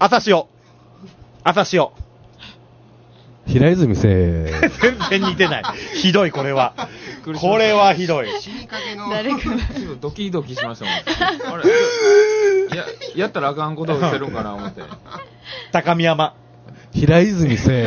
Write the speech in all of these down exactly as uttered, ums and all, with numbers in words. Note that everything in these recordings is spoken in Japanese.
朝潮。朝潮。 平泉聖。 全然似てない。ひどい、これは。これはひどい。 死にかけの。 誰かちょっとドキドキしましたもん。あれや、やったらあかんことをしてるんかな思って。 高見山。 平泉聖。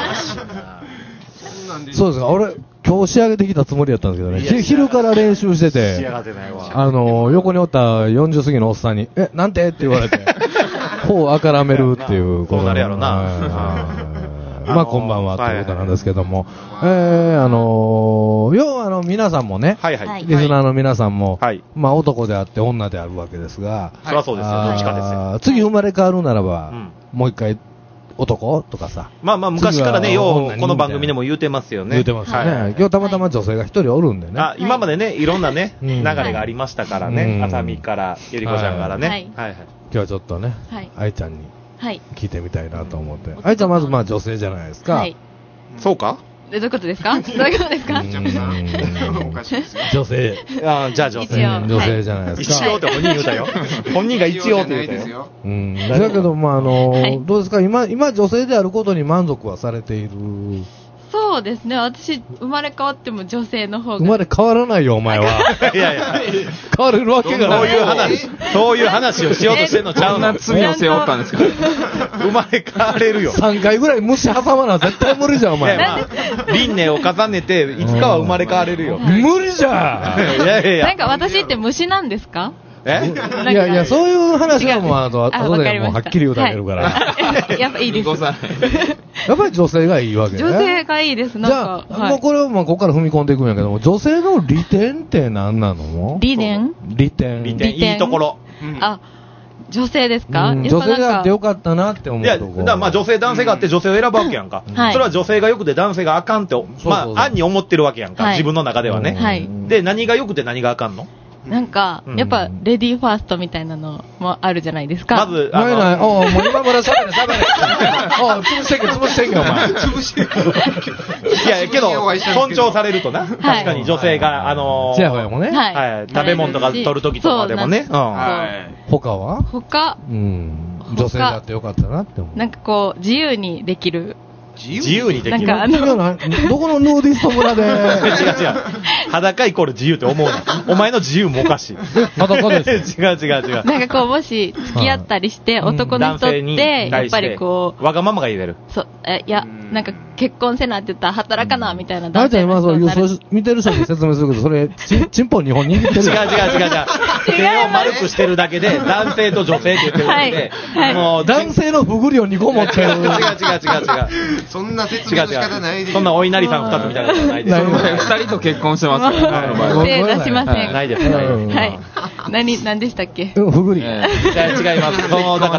そうですか、俺、今日仕上げてきたつもりやったんですけどね。昼から練習してて。 仕上がってないわ。 あの、横におったよんじゅう過ぎのおっさんに、え、なんてって言われて、頬をあからめるっていうこと。 そうなるやろな。 まあ、こんばんはということなんですけども、えー、あのー、要はあの、皆さんもね、 はいはい。 リスナーの皆さんも、 はい、 まあ、男であって女であるわけですが、 そりゃそうですよ、どっちかですよ。 次生まれ変わるならば、うん、もう一回、男とかさ。 まあまあ、昔からね、よう、この番組でも言うてますよね。 言うてますよね。はい、今日たまたま女性が一人おるんでね。 あ、今までね、いろんなね、流れがありましたからね。あさみから、ゆりこちゃんからね。はいはい。 今日はちょっとね、あいちゃんに、聞いてみたいなと思って。 はい、 あいちゃんまずまあ女性じゃないですか。はい。 そうかどういうことですかどういうことですかおかしいですよ。 女性。 あじゃあ女性。 女性じゃないですか。 一応って本人言うたよ。本人が一応って言うたよ。 うん。だけど、まあ、あの、どうですか今、今女性であることに満足はされている。 そうですね。私、生まれ変わっても女性の方が。 生まれ変わらないよ、お前は。 いやいや。 変われるわけがない。 そういう話、そういう話をしようとしてんのちゃうの。 罪を背負ったんですか生まれ変われるよ。 さんかいぐらい虫挟まな絶対無理じゃん、お前。 輪廻を重ねて、いつかは生まれ変われるよ。 無理じゃん。いやいやいや。 なんか私って虫なんですかえいやいや、そういう話はもう、あと、後でもうはっきり言うたげるから。 やっぱいいです。 やっぱり女性がいいわけね。 女性がいいです、なんか。 じゃあ、もうこれをまあここから踏み込んでいくんやけども、女性の利点って何なの？ 利点？ 利点。 利点。いいところ。 あ、女性ですか？ 女性があってよかったなって思うとこ。 いや、だからまあ女性、男性があって女性を選ぶわけやんか。それは女性が良くて男性があかんって、まあ、暗に思ってるわけやんか。自分の中ではね。 はい。 で、何が良くて何があかんの？ なんか、やっぱ、レディーファーストみたいなのもあるじゃないですか。 まず、 あの、ないない、おもう今村しゃべれ、しゃべれ。お潰してけ、潰してけ、お前。潰してけ。 いや、けど、尊重されるとな。確かに女性が、あの、 ちやほやもね。 はい。食べ物とか取るときとかでもね。うん。 他は他。 うん。女性だってよかったなって思う。 なんかこう、自由にできる。 自由にできる。 なんかあの、 どこのヌーディスト村で。違う違う。裸イコール自由って思うな。お前の自由もおかしい。 裸です。 違う違う違う。 なんかこう、もし付き合ったりして、男の人って、やっぱりこう、わがままが言える。 そう、え、いや、なんか結婚せなって言ったら働かな、みたいな。 あいちゃん今そう、見てる人に説明するけど、それ、ち、ちんぽん日本握ってる。 違う違う違う違う。手を丸くしてるだけで、男性と女性って言ってるだけで、 もう、男性のふぐりをにこ持ってる。違う違う違う違う。そんな説明の仕方ないで。 そんなお稲荷さん二つみたいなことないです。 二人と結婚してますからね。手出しません。 ないです。 はい。何、何でしたっけ？ ふぐり。 違います。その、だから、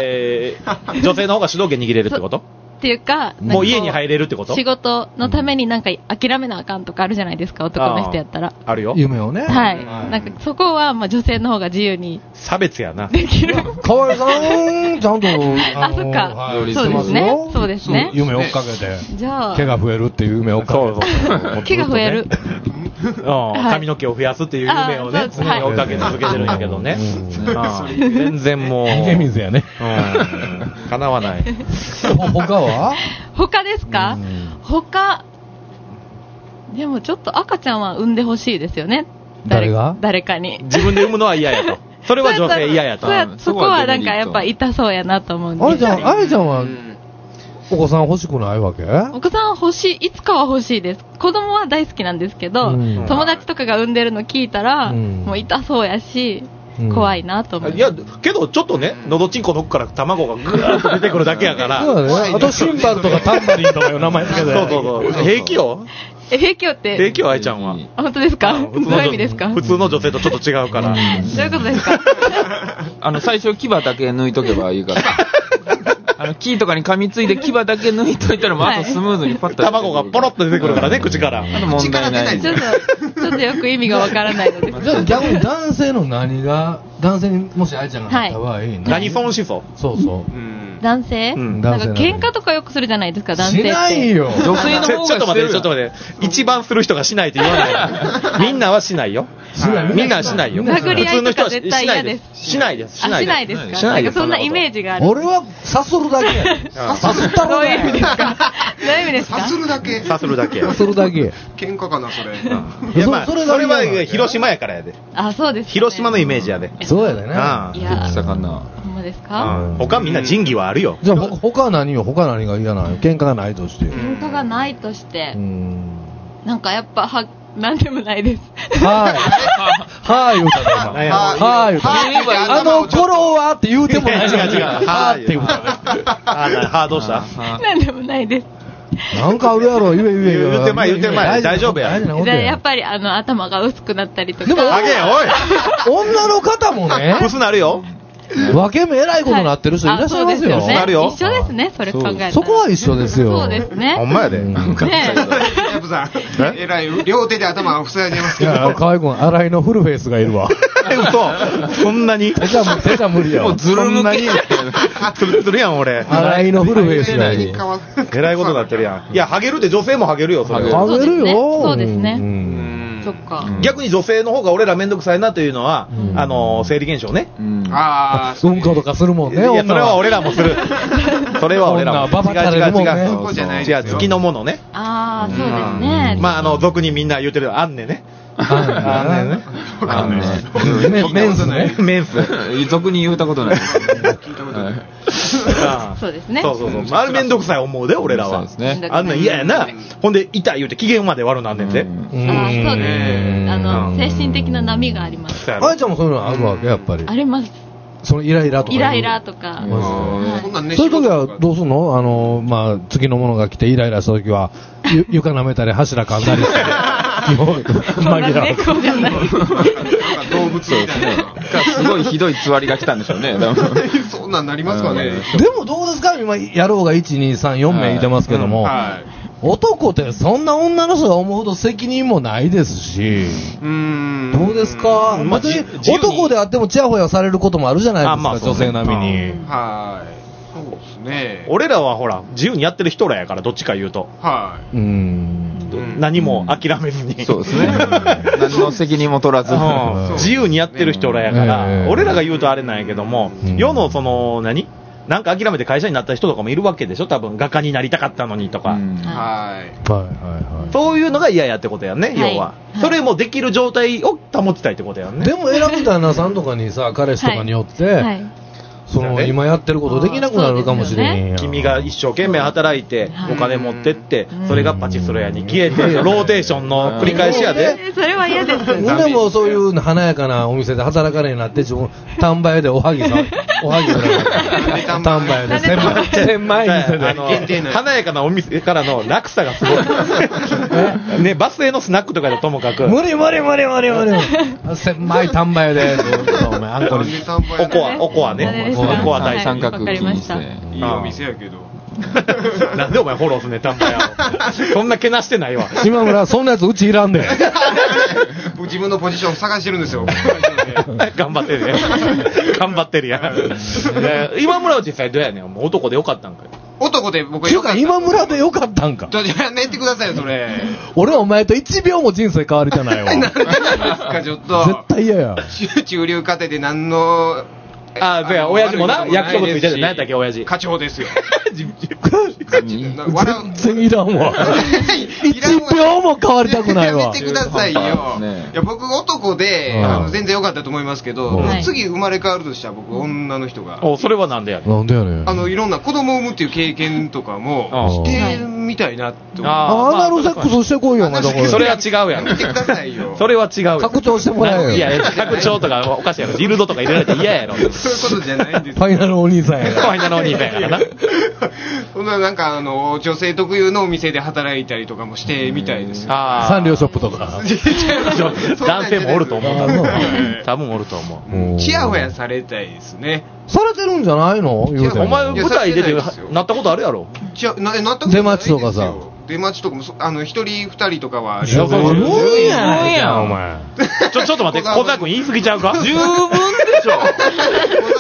女性の方が主導権握れるってことっていうか、 もう家に入れるってこと？ 仕事のためになんか諦めなあかんとかあるじゃないですか、男の人やったら。 あるよ。 夢をね。 はい。なんかそこはまあ女性の方が自由に。 差別やな。 できる。 かわいさん、ちゃんと、 あ、そっか。そうですね。そうですね。 夢追っかけて。 じゃあ。 毛が増えるっていう夢を追っかけて。 そうそう。 毛が増える。 髪の毛を増やすっていう夢をね、常に追っかけ続けてるんやけどね。全然もう。 逃げ水やね。 叶わない。 他は？ 他ですか？他、でもちょっと赤ちゃんは産んでほしいですよね。 誰が？ 誰かに。 自分で産むのは嫌やと。それは女性嫌やと。 そこはなんかやっぱ痛そうやなと思うんで。 あれちゃん、あれちゃんは、お子さん欲しくないわけ？ お子さん欲しい、いつかは欲しいです。子供は大好きなんですけど、友達とかが産んでるの聞いたら、もう痛そうやし、怖いなと思う。 いや、けどちょっとね、のどちんこの奥から卵がぐーっと出てくるだけやから。 そうだね。あとシンバルとかタンバリンとかいう名前つけて。 そうそうそう。平気よ。 え、平気よって。 平気よ、愛ちゃんは。 本当ですか？どういう意味ですか？ 普通の女性とちょっと違うから。どういうことですか？ あの、最初牙だけ抜いとけばいいから。あの、木とかに噛みついて牙だけ抜いといたら、もうあとスムーズにパッと。 卵がポロッと出てくるからね、口から。 あと問題ない。 ちょっと、ちょっとよく意味がわからないので。 じゃあ逆に男性の何が、男性にもし愛ちゃんがなった場合、 何損しそう？ そうそう。 男性？なんか喧嘩とかよくするじゃないですか、男性って。 しないよ。 女性の方がちょっと待って、ちょっと待って。一番する人がしないって言わない。みんなはしないよ。 みんなしないよ。 殴り合いとか普通絶対嫌です。 しないです。 しないです。しないですか。そんなイメージがある。 俺はさするだけや。さすったろ。 どういう意味ですか。どういう意味ですか。 さするだけ。 さするだけ。 さするだけ。 喧嘩かなそれ。 いやまあそれは広島やからやで。 あ、そうです。 広島のイメージやで。 そうやでね。 いや、 したかな。 ほんまですか。 他みんな仁義はあるよ。 じゃあ他は何よ。他何が嫌なの。喧嘩がないとして。 喧嘩がないとして。なんかやっぱはなんでもないです。 はい。はい言うたね今。はい言うた。あの頃はって言うてもない。 違う違う。はいって言うた。はどうした？ なんでもないです。 なんかあるやろ、言え言え言え。 言ってまい、言ってまい。大丈夫や。 やっぱりあの頭が薄くなったりとか。 でも、あげおい女の方もね。 薄なるよ。 分け目偉いことなってる人いらっしゃいますよ。 一緒ですね、それ考えたら。 そこは一緒ですよ。 そうですね。 ほんまやで。 ねえ。ヤブさん、偉い、両手で頭を塞いでますけど。 いや、河合君、新井のフルフェイスがいるわ。 嘘。そんなに手じゃ手じゃ無理やわ。 もうずるむけ。 つるつるやん、俺。 新井のフルフェイスがいる。 偉いことなってるやん。いや、ハゲるって女性もハゲるよ、それ。 ハゲるよ。 そうですね。そっか。 逆に女性の方が俺らめんどくさいなというのは、あの、生理現象ね。 ああ、うんことかするもんね。 いや、それは俺らもする。それは俺らも。違う違う違う。違う、月のものね。 ああ、そうですね。 まあ、あの、俗にみんな言ってる、あんねね。あんねね。 あんね。 メンスね。 メンス。 俗に言うたことない。 聞いたことない。 そうですね。 そうそうそう。あれめんどくさい思うで、俺らは。あんなん嫌やな。ほんで、痛い言うて機嫌まで悪なんねんで。 ああ、そうです。あの、精神的な波があります。 あやちゃんもそういうのあるわけ、やっぱり。 あります。 そのイライラとか。 イライラとか。 そういう時はどうすんの？あの、まあ、次のものが来てイライラした時は、床舐めたり柱噛んだりして。 猫じゃない。 動物みたいな。 すごいひどいつわりが来たんでしょうね。 そんなんなりますかね。 でもどうですか今、やろうがいち、に、さん、よん名いてますけども。男ってそんな女の人が思うほど責任もないですし、うーんどうですか、まあ、男であってもチヤホヤされることもあるじゃないですか、まあ、女性並みに。 はい。そうですね。 俺らはほら、自由にやってる人らやから、どっちか言うと。 はい。 うーん。 何も諦めずに。 そうですね。何の責任も取らず。 自由にやってる人らやから、俺らが言うとあれなんやけども、世のその、何なんか諦めて会社になった人とかもいるわけでしょ多分画家になりたかったのにとか、はいはいはい、 そういうのが嫌やってことやんね、要は、はい、それもできる状態を保ちたいってことやんね。 でも選ぶ旦那さんとかにさ彼氏とかによって、はいはいその今やってることできなくなるかもしれんや、 ね、君が一生懸命働いてお金持ってってそれがパチスロ屋に消えてローテーションの繰り返しやで。 それは嫌です。 でもそういう華やかなお店で働かれになって自分単売でおはぎさおはぎぐらい単売で千枚千枚店で華やかなお店からの落差がすごいね。バス停のスナックとかでともかく無理無理無理無理無理千枚単売でお前あんこにおこわおこわねここは大三角筋にしていいお店やけどなんでお前フォローすんねん、タンバヤを。そんなけなしてないわ。 今村、そんなやつうちいらんで。 自分のポジション探してるんですよ。 頑張ってるね。頑張ってるやん。今村は実際どうやねん。男でよかったんかい。 男で僕はよかった。 今村でよかったんか。 ちょっとやめてくださいよ、それ。 俺はお前といちびょうも人生変わりたないわ。 なんでですか、ちょっと。 絶対嫌や。 中流家庭で何の、 ああ、そうや、親父もな、役職ついてて、何やったっけ、親父。 課長ですよ。 全然いらんわ。一秒も変わりたくないわ。 やめてくださいよ。いや、僕男で、あの、全然良かったと思いますけど、次生まれ変わるとしたら僕、女の人が。 お、それはなんでやねん。 なんでやねん。 あの、いろんな子供を産むっていう経験とかも、してみたいなって思う。 アナルセックスしてこいよ、お前。 それは違うやん。 見てくださいよ。 それは違うよ。 拡張してもらえよ。 いや、拡張とかおかしいやろ。ジルドとか入れられて嫌やろ。 そういうことじゃないんです。 ファイナルお兄さんや。 ファイナルお兄さんやからな。 そんななんかあの女性特有のお店で働いたりとかもしてみたいですよ。 サンリオショップとか。 男性もおると思う。多分おると思う。チヤホヤされたいですね。 されてるんじゃないの？ お前舞台出てなったことあるやろ。 なったこと出待ちとかさ。 出待ちとかもあの一人二人とかは。 十分やんお前。 ちょちょっと待って、小沢君言い過ぎちゃうか？ 十分でしょ。 小沢さん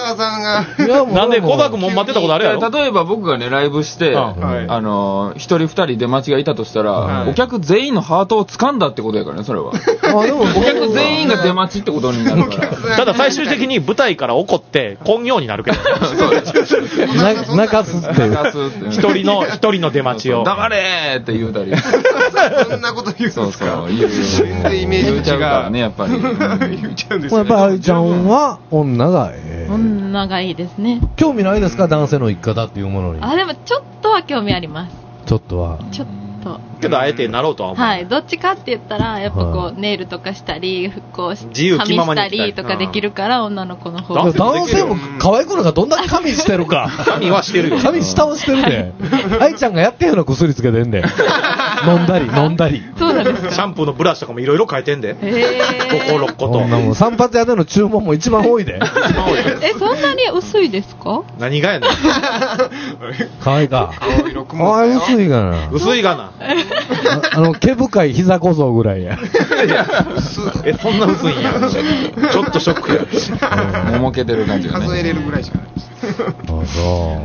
が。 なんで小田君も待ってたことあるやろ。 例えば僕がね、ライブして、あの、一人二人出待ちがいたとしたら、お客全員のハートを掴んだってことやからね、それは。お客全員が出待ちってことになるから。 ただ最終的に舞台から怒って、混行になるけど。 泣かすって。 一人の、一人の出待ちを。 黙れーって言うたり。 そんなこと言うんですか。そうそう。 言う全然イメージ言っちゃうからね、やっぱり。 言っちゃうんですよね。やっぱり愛ちゃんは女がええ。 女がいいですね。 興味ないですか、男性の生き方っていうものに。 あ、でもちょっとは興味あります。 ちょっとは。 ちょっと。 けどあえてなろうとは思う。 はい。どっちかって言ったら、やっぱこう、ネイルとかしたり、こう、 自由気ままに髪したりとかできるから、女の子の方が。 男性も可愛くのがどんだけ髪してるか。 髪はしてるよ。 髪下をしてるで。愛ちゃんがやってんような薬つけてんで。飲んだり、飲んだり。 そうなんです。 シャンプーのブラシとかもいろいろ変えてんで。 へー。ごころっこと。 もう散髪屋での注文も一番多いで。 え、そんなに薄いですか？ 何がやねん。 可愛いか。可愛い薄いがな。 薄いがな。 あの、毛深い膝小僧ぐらいや。 え、そんな薄いんや。ちょっとショックや。 ももけてる感じがね。 数えれるぐらいしかない。 あ、そう。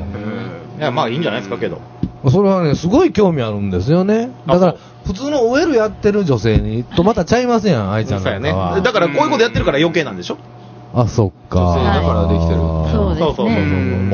いや、まあいいんじゃないですかけど。 それはね、すごい興味あるんですよね。だから、普通の オーエル やってる女性に、とまたちゃいますやん、愛ちゃんなんかは。 だからこういうことやってるから余計なんでしょ？ あ、そっか。 女性だからできてる。 そうですね。 そうそうそう。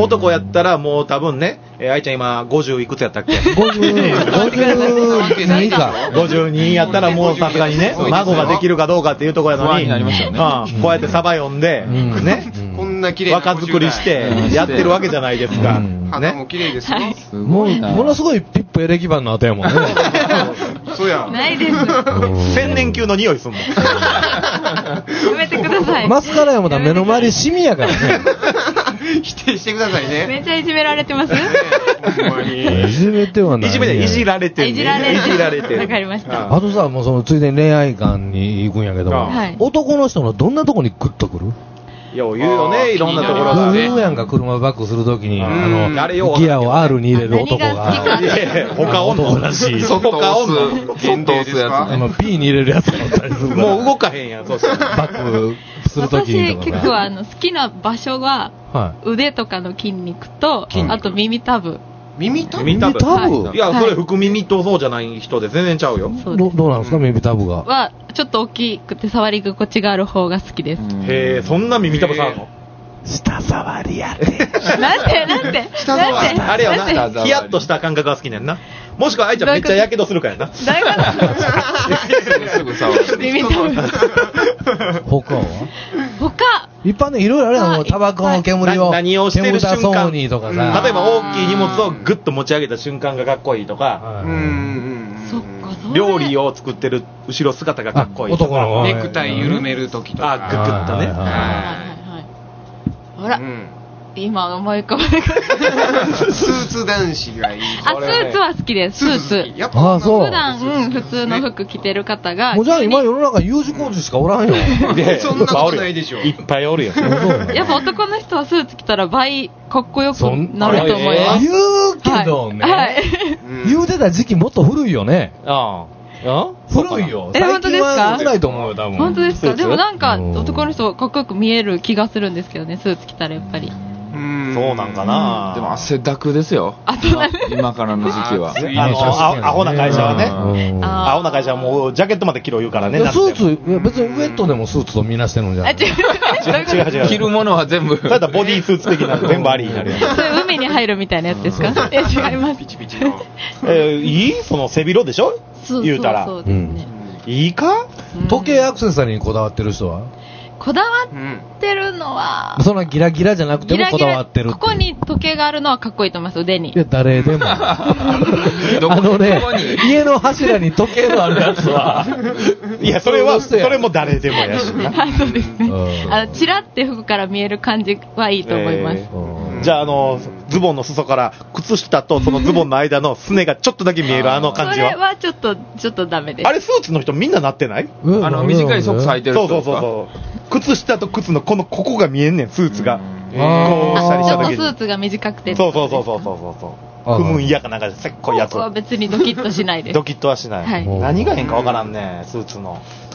男やったらもう多分ね、えー、愛ちゃん今ごじゅういくつやったっけ？ ごじゅう、 ごじゅうにか。 ごじゅうにやったらもうさすがにね、孫ができるかどうかっていうところやのに、 になりましたよね。 こうやってサバ読んで、ね、 こんな綺麗な若作りしてやってるわけじゃないですか。 肌も綺麗ですよ。 もう、ものすごいピップエレキバンの後やもんね。 そうや。 ないです。 千年級の匂いすんもん。 やめてください。 マスカラやもん目の周りシミやからね。 否定してくださいね。 めっちゃいじめられてます？ いじめてはない。 いじめでいじられてる。 いじられてる。 いじられてる。 わかりました。 あとさ、もうそのついでに恋愛観に行くんやけど、男の人のどんなとこにグッとくる？ いや、言うよね、いろんなところが。 言うやんか、車バックするときに、あの、ギアを アール に入れる男が。 他おんのらしい。 他おんの限定ですか？ あの、P に入れるやつがあったりする。 もう動かへんやん、そうしたら。 バックするときに。 私、結構あの、好きな場所は、腕とかの筋肉と、あと耳たぶ。 耳たぶ？ 耳たぶ。 はい、 いや、それ福耳とそうじゃない人で全然ちゃうよ。 どどうなんですか、耳たぶが。 は、ちょっと大きくて触り心地がある方が好きです。 へえ、そんな耳たぶさあるの？ 舌触りやで。 なんでなんで舌触り。 あれよな、ヒヤッとした感覚が好きねんな。もしくは愛ちゃんめっちゃやけどするからやな。 誰がすぐ触る。 耳たぶ。 他は？ 他一般でいろいろあるやん、タバコの煙を。 何をしてる瞬間。 煙たそうにとかさ。 例えば大きい荷物をグッと持ち上げた瞬間がかっこいいとか。 そっか。 料理を作ってる後ろ姿がかっこいいとか。 男のネクタイ緩めるときとか。 あ、グッグッとね。 はいはいはい。ほら、今思い浮かばない。 スーツ男子がいい。 あ、スーツは好きです。スーツ。 ああ、そう。 普段、うん、普通の服着てる方が。 もうじゃあ今世の中 U 字工事しかおらんよ。 そんなことないでしょ。 いっぱいおるよ。 やっぱ男の人はスーツ着たら倍かっこよくなると思います。 言うけどね。はい。言うてた時期もっと古いよね。 ああ。 古いよ。 え、本当ですか？ 少ないと思うよ、多分。 本当ですか？でもなんか、男の人かっこよく見える気がするんですけどね、スーツ着たらやっぱり。 そうなんかな。 でも汗だくですよ。今からの時期は。 あの、アホな会社はね。アホな会社はもうジャケットまで着ろ言うからね。 スーツ、別にウェットでもスーツとみなしてるんじゃない？ 違う違う違う。 着るものは全部。 だったらボディースーツ的な全部ありになるやん。 それ海に入るみたいなやつですか？いや違います。 ピチピチの。 え、いい？その背広でしょ？言うたら。 そうですね。 いいか？ 時計アクセサリーにこだわってる人は？ こだわってるのは、 そんなギラギラじゃなくてもこだわってるって。 ここに時計があるのはかっこいいと思います、腕に。 いや、誰でも。あのね、家の柱に時計のあるやつは。 いや、それは、それも誰でもやしな。 はい、そうですね。あの、チラって服から見える感じはいいと思います。 じゃあ、あの、ズボンの裾から靴下とそのズボンの間のすねがちょっとだけ見えるあの感じは。 それはちょっと、ちょっとダメです。 あれ、スーツの人みんななってない？ あの、短いソックス履いてる人。 そうそうそうそう。靴下と靴のこの、ここが見えんねん、スーツが。 こうしたりした時に。ちょっとスーツが短くて。 そうそうそうそうそうそう。組むん嫌かなんかせっこいやつ。 僕は別にドキッとしないです。 ドキッとはしない。はい。何が変かわからんね、スーツの。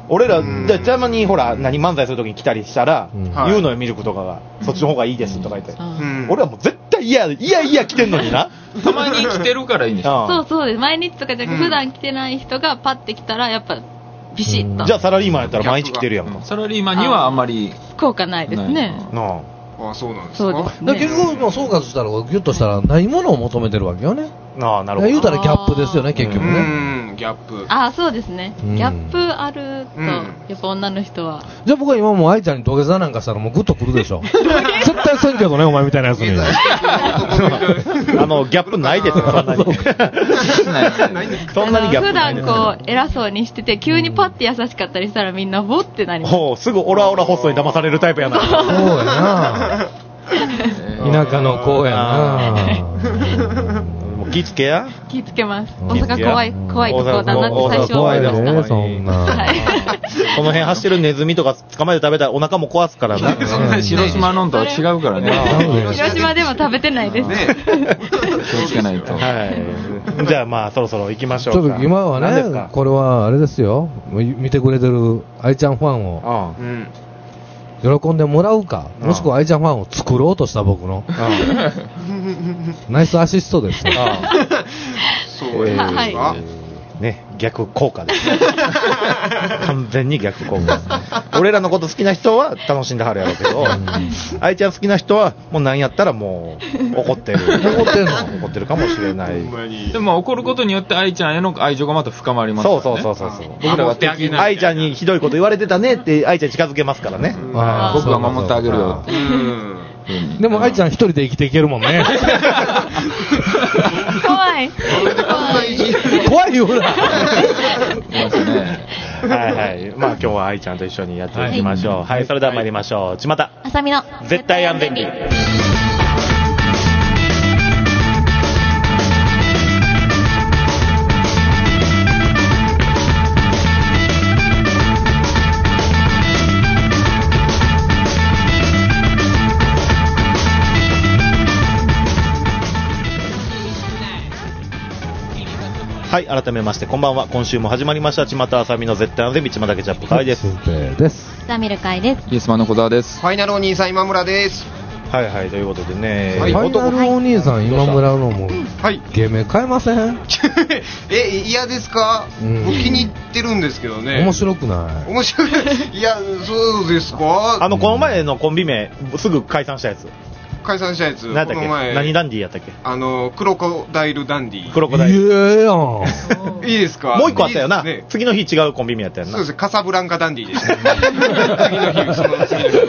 俺ら、じゃたまにほら、何漫才するときに来たりしたら、言うのよ、ミルクとかが。そっちの方がいいですとか言って。俺はもう絶対嫌いやいや来てんのにな。 たまに来てるからいいんでしょ。 そうそうです。毎日とかじゃなくて、普段来てない人がパッて来たら、やっぱ、ビシッと。 じゃあサラリーマンやったら毎日来てるやんか。 サラリーマンにはあんまり。 効果ないですね。 なあ。ああ、そうなんですか。 そうですね。 結局、総括したら、ギュッとしたら、ないものを求めてるわけよね。 ああ、なるほど。 言うたらギャップですよね、結局ね。 うん、ギャップ。 ああ、そうですね。ギャップあると、やっぱ女の人は。 じゃあ僕は今もう愛ちゃんに土下座なんかしたらもうグッとくるでしょ。絶対せんけどね、お前みたいなやつに。 あの、ギャップないですよ、そんなに。そんなにギャップない。 普段こう、偉そうにしてて、急にパッて優しかったりしたらみんなボってなります。 ほう、すぐオラオラホストに騙されるタイプやな。 そうやな。田舎の子やな。 もう気付けや気付けます。大阪怖い、怖いとこだなって最初思いました。 怖いね、 そんな。 この辺走るネズミとか捕まえて食べたらお腹も壊すからね。 広島のんとは違うからね。 広島でも食べてないです。 気をつけないと。 はい。じゃあまあそろそろ行きましょうか。 ちょっと今はね、これはあれですよ。見てくれてる愛ちゃんファンを。喜んでもらうか、もしくは愛ちゃんファンを作ろうとした僕のナイスアシストですよ。 そうですか。 ね、逆効果ですね。完全に逆効果です。俺らのこと好きな人は楽しんではるやろうけど、愛ちゃん好きな人はもう何やったらもう怒ってる。 怒ってるの怒ってるかもしれない。 でも怒ることによって愛ちゃんへの愛情がまた深まりますからね。 そうそうそうそう。 僕らが敵な愛ちゃんにひどいこと言われてたねって愛ちゃんに近づけますからね。 僕は守ってあげるよ。 でも愛ちゃん一人で生きていけるもんね。 怖い。 怖いよほら。 はいはい。まあ今日は愛ちゃんと一緒にやっていきましょう。はい、それでは参りましょう。ちまた。 あさみの絶対安全に。はい、改めましてこんばんは。今週も始まりましたちまたあさみの絶対安全日、ちまたけチャップ会です。 です。 ザミル会です。 イエスマンの小沢です。 ファイナルお兄さん今村です。 はいはい、ということでね、 はい、ファイナルお兄さん今村のも、はい、芸名変えません？ え、嫌ですか？うん、僕気に入ってるんですけどね。 面白くない？ 面白い。いや、そうですか？ あの、この前のコンビ名、すぐ解散したやつ。 解散したやつ。 何だっけ？何ダンディやったっけ？ あの、クロコダイルダンディ。 クロコダイル。 いややん。いいですか？ もう一個あったよな。ね、次の日違うコンビ名やったよな。 そうです。カサブランカダンディでした。次の日、その次の日。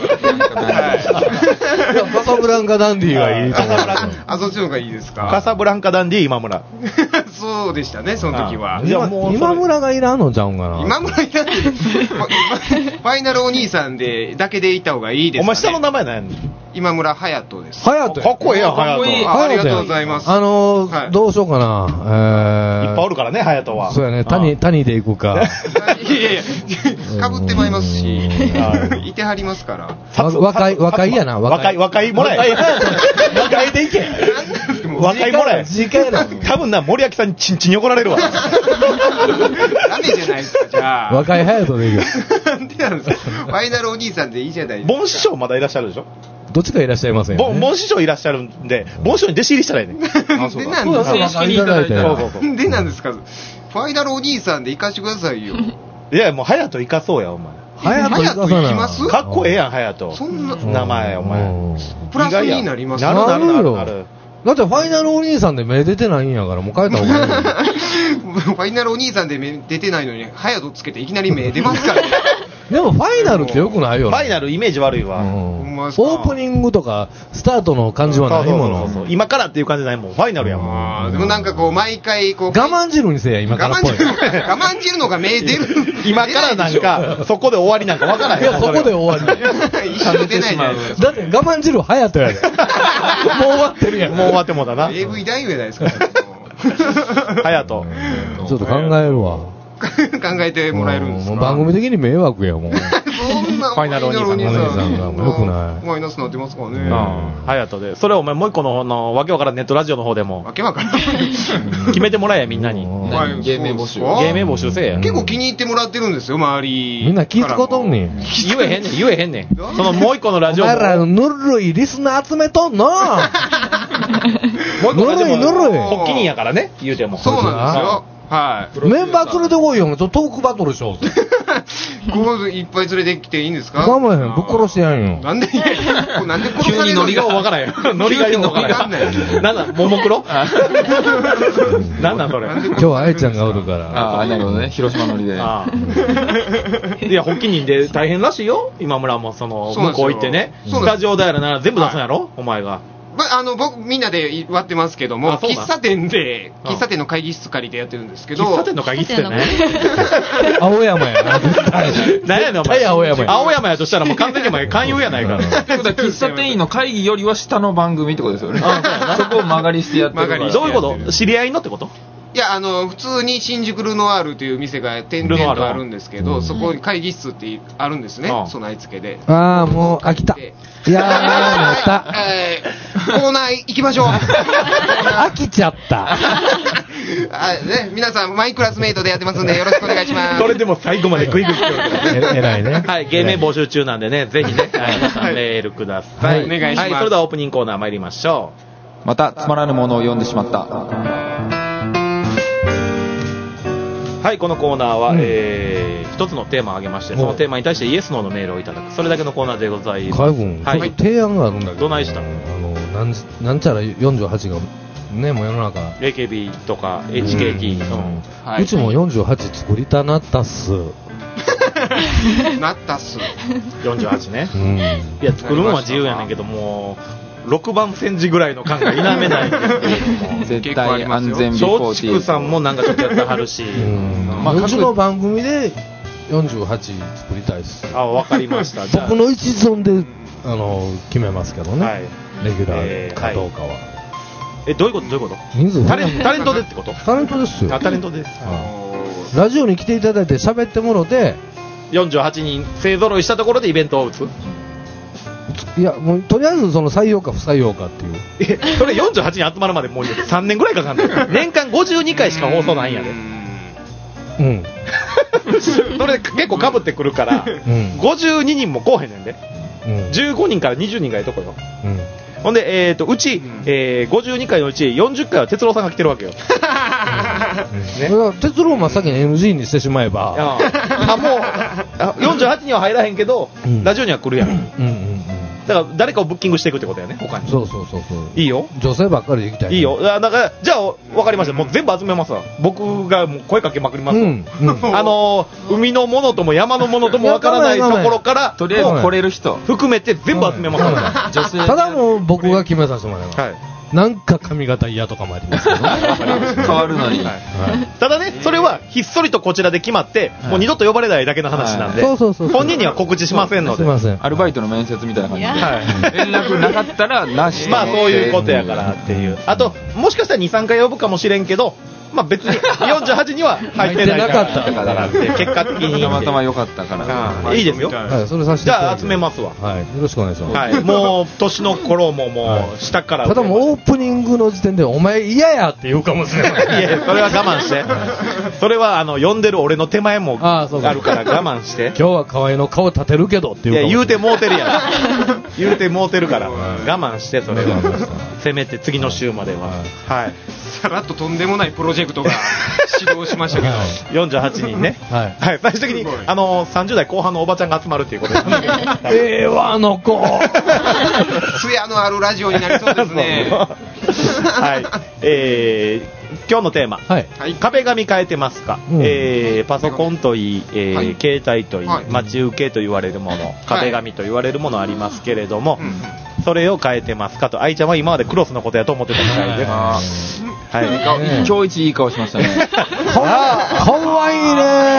カサブランカダンディがいい。 あ、そっちの方がいいですか？ カサブランカダンディ今村。 そうでしたね、その時は。 今, 今村がいらんのちゃうんかな。 今村いらんって。ファイナルお兄さんで、だけでいた方がいいですかね。 お前下の名前何やねん？ 今村隼人です。 隼人。 かっこいいやん、隼人。ありがとうございます。 あのー、どうしようかな。 えー、いっぱいおるからね、隼人は。 そうやね、谷、谷で行くか。 いやいや、かぶってまいりますし、いてはりますから。 若い、若いやな、 若い、若いもらえ。若いでいけ。若いもらえ。 次回だ。 多分な、森脇さんにチンチンに怒られるわ。ダメじゃないですか、じゃあ。 若い隼人でいく。 なんでなんですか。ファイナルお兄さんでいいじゃないですか。 ボン師匠まだいらっしゃるでしょ？ どっちかいらっしゃいません、ね。 ボン、ボン師匠いらっしゃるんで、ボン師匠に弟子入りしたらいいね。 あ、そうだ。で、なんですか？ そうそうそう。 で、なんですか？ファイナルお兄さんで行かしてくださいよ。 いや、もう、隼人行かそうや、お前。 隼人行きますかっこええやん、隼人。 そんな。 名前、お前。 プラスになります。 なるなるなるなる。 だってファイナルお兄さんで目出てないんやからもう変えた方がいい。 ファイナルお兄さんで目出てないのに隼人つけていきなり目出ますからね。 でもファイナルってよくないよね。ファイナルイメージ悪いわ。 うん、オープニングとかスタートの感じはないもの。 そうそうそうそう今からっていう感じじゃないもん。ファイナルやもん。 でもなんかこう毎回こう我慢汁にせや今からっぽい。 我慢汁のが目出る。 今からなんかそこで終わりなんかわからへん。 いやそこで終わり。 一緒出ないじゃないですか。 だって我慢汁隼人やで。もう終わってるやん。 もう終わってもだな。 エーブイ 大上じゃないですか。 隼人。 ちょっと考えるわ。 考えてもらえるんですか？ 番組的に迷惑やもん。 そんなファイナルお兄さん。 お兄さんがよくない。 マイナスになってますからね。 うん。ハヤトで。それをお前もう一個の、の、わけわからんネットラジオの方でも。 わけわからん。 決めてもらえや、みんなに。 芸名募集。 芸名募集せえや。 結構気に入ってもらってるんですよ、周り。 みんな気ぃつことんねん。 言えへんねん、言えへんねん。そのもう一個のラジオも。 お前らぬるいリスナー集めとんのもう一個のラジオも。 ぬるいぬるい。 発起人やからね、言うても。 そうなんですよ。はい。 メンバー連れてこいよ、トークバトルしようぜ。 ここいっぱい連れてきていいんですか？ 我慢へん、ぶっ殺してやんよ。 なんで、なんで殺されるの？ ノリがわからんよ。ノリがよくわからん。なんだ、ももクロ？なんなんそれ。 今日はあいちゃんがおるから。 ああ、なるほどね。広島ノリで。いや、発起人で大変らしいよ。今村もその、向こう行ってね。スタジオだやらなら全部出すんやろお前が。 まあの僕みんなで割ってますけども、喫茶店で喫茶店の会議室借りてやってるんですけど、 喫茶店の会議室ってね、 青山やな。 何やねんお前。青山や。青山やとしたらもう完全にお前勧誘やないから。 喫茶店員の会議よりは下の番組ってことですよね。そこを曲がりしてやってるから。 どういうこと？知り合いのってこと？ いや、あの、普通に新宿ルノワールという店が点々とあるんですけど、そこに会議室ってあるんですね、備え付けで。 ああ、もう飽きた。いやー、やった。 えー、コーナー行きましょう。 飽きちゃった。 あね、皆さん、マイクラスメイトでやってますんで、よろしくお願いします。 それでも最後までグイグイ来る。えらいね。 はい、芸名募集中なんでね、ぜひね、はい、メールください。 お願いします。はい、 それではオープニングコーナー参りましょう。また、つまらぬものを読んでしまった。 はい、このコーナーは、うん、えー、一つのテーマを挙げまして、そのテーマに対してイエスノーのメールをいただく、それだけのコーナーでございます。 海軍、はい、提案があるんだけど、 どないした？ あのなんなんちゃらよんじゅうはちがね、もう世の中エーケービー とか エイチケーティー、 うんうんはい、うちもよんじゅうはち作りたなったっす。 なったっす。 よんじゅうはちね。うん、いや作るのは自由やねんけども。ろくばん戦時ぐらいの感が否めないんですけれども絶対安全ビ松竹さんもなんかちょっとやってはるし、 まあ、うちの番組でよんじゅうはち作りたいです。 あ、わかりました。 僕の一存であの決めますけどね、はい、レギュラーかどうかは、はい、 えどういうことどういうこと人数タレタレントでってこと？ タレントですよ。 あ、タレントです。 ラジオに来ていただいて喋ってもろてよんじゅうはちにん勢ぞろいしたところでイベントを打つ。 いや、もうとりあえずその採用か不採用かっていう。 え、それよんじゅうはちにん集まるまでもうさんねんぐらいかかんない。年間ごじゅうにかいしか放送ないんやで。うん。それ結構かぶってくるから、うん、ごじゅうににんも来おへんねんで。うん、じゅうごにんからにじゅうにんがいいとこよ。うん、ほんで、えーと、うち、えー、ごじゅうにかいのうちよんじゅっかいは哲郎さんが来てるわけよ。 ね、哲郎真っ先に エヌジー にしてしまえば。 あ、もうあ、よんじゅうはちにんは入らへんけど、うん、ラジオには来るやん。うんうんうん、だから誰かをブッキングしていくってことやね、他に。 そうそうそうそう。 いいよ。 女性ばっかりで行きたい、ね。 いいよ。だからじゃあ分かりました。もう全部集めますわ。僕がもう声かけまくりますわ。うんうん、あのー、海のものとも山のものとも分からないところからとりあえず来れる人含めて全部集めますわ。 女性。ただもう僕が決めさせてもらいます。はい。なんか髪型嫌とかもありますけど、ね、 変わるのに、はいはい、 ただね、それはひっそりとこちらで決まって、はい、もう二度と呼ばれないだけの話なんで、はい、本人には告知しませんので、 すいません、 アルバイトの面接みたいな感じで、はい、連絡なかったらなし、 まあそういうことやからっていう、あともしかしたらにさんかい呼ぶかもしれんけど、まあ別によんじゅうはちには入ってなかったからって結果的にたまたま良かったからいいですよ。はい、それさせてじゃあ集めますわ。 はい、よろしくお願いします。 はい、もう年の頃ももう下から、 ただもうオープニングの時点でお前嫌やって言うかもしれない。 いやそれは我慢して。それはあの呼んでる俺の手前もあるから我慢して。 今日は河合の顔立てるけどっていう。 いや言うてもうてるやん。言うてもうてるから我慢してそれは。せめて次の週までは。はい。 さらっととんでもないプロジェクトが始動しましたけどよんじゅうはちにんね、はいはい、最終的にあのさんじゅう代後半のおばちゃんが集まるっていうことですね。 ええわあの子艶のあるラジオになりそうですね。 はい、えー、今日のテーマ、はい、壁紙変えてますか、うん、えー、パソコンといい、えーはい、携帯といい、はい、待ち受けと言われるもの、壁紙と言われるものありますけれども、はい、うん、それを変えてますかと。愛ちゃんは今までクロスのことやと思ってたみたいで、はい、 今日一いい顔しましたね。 かわいいね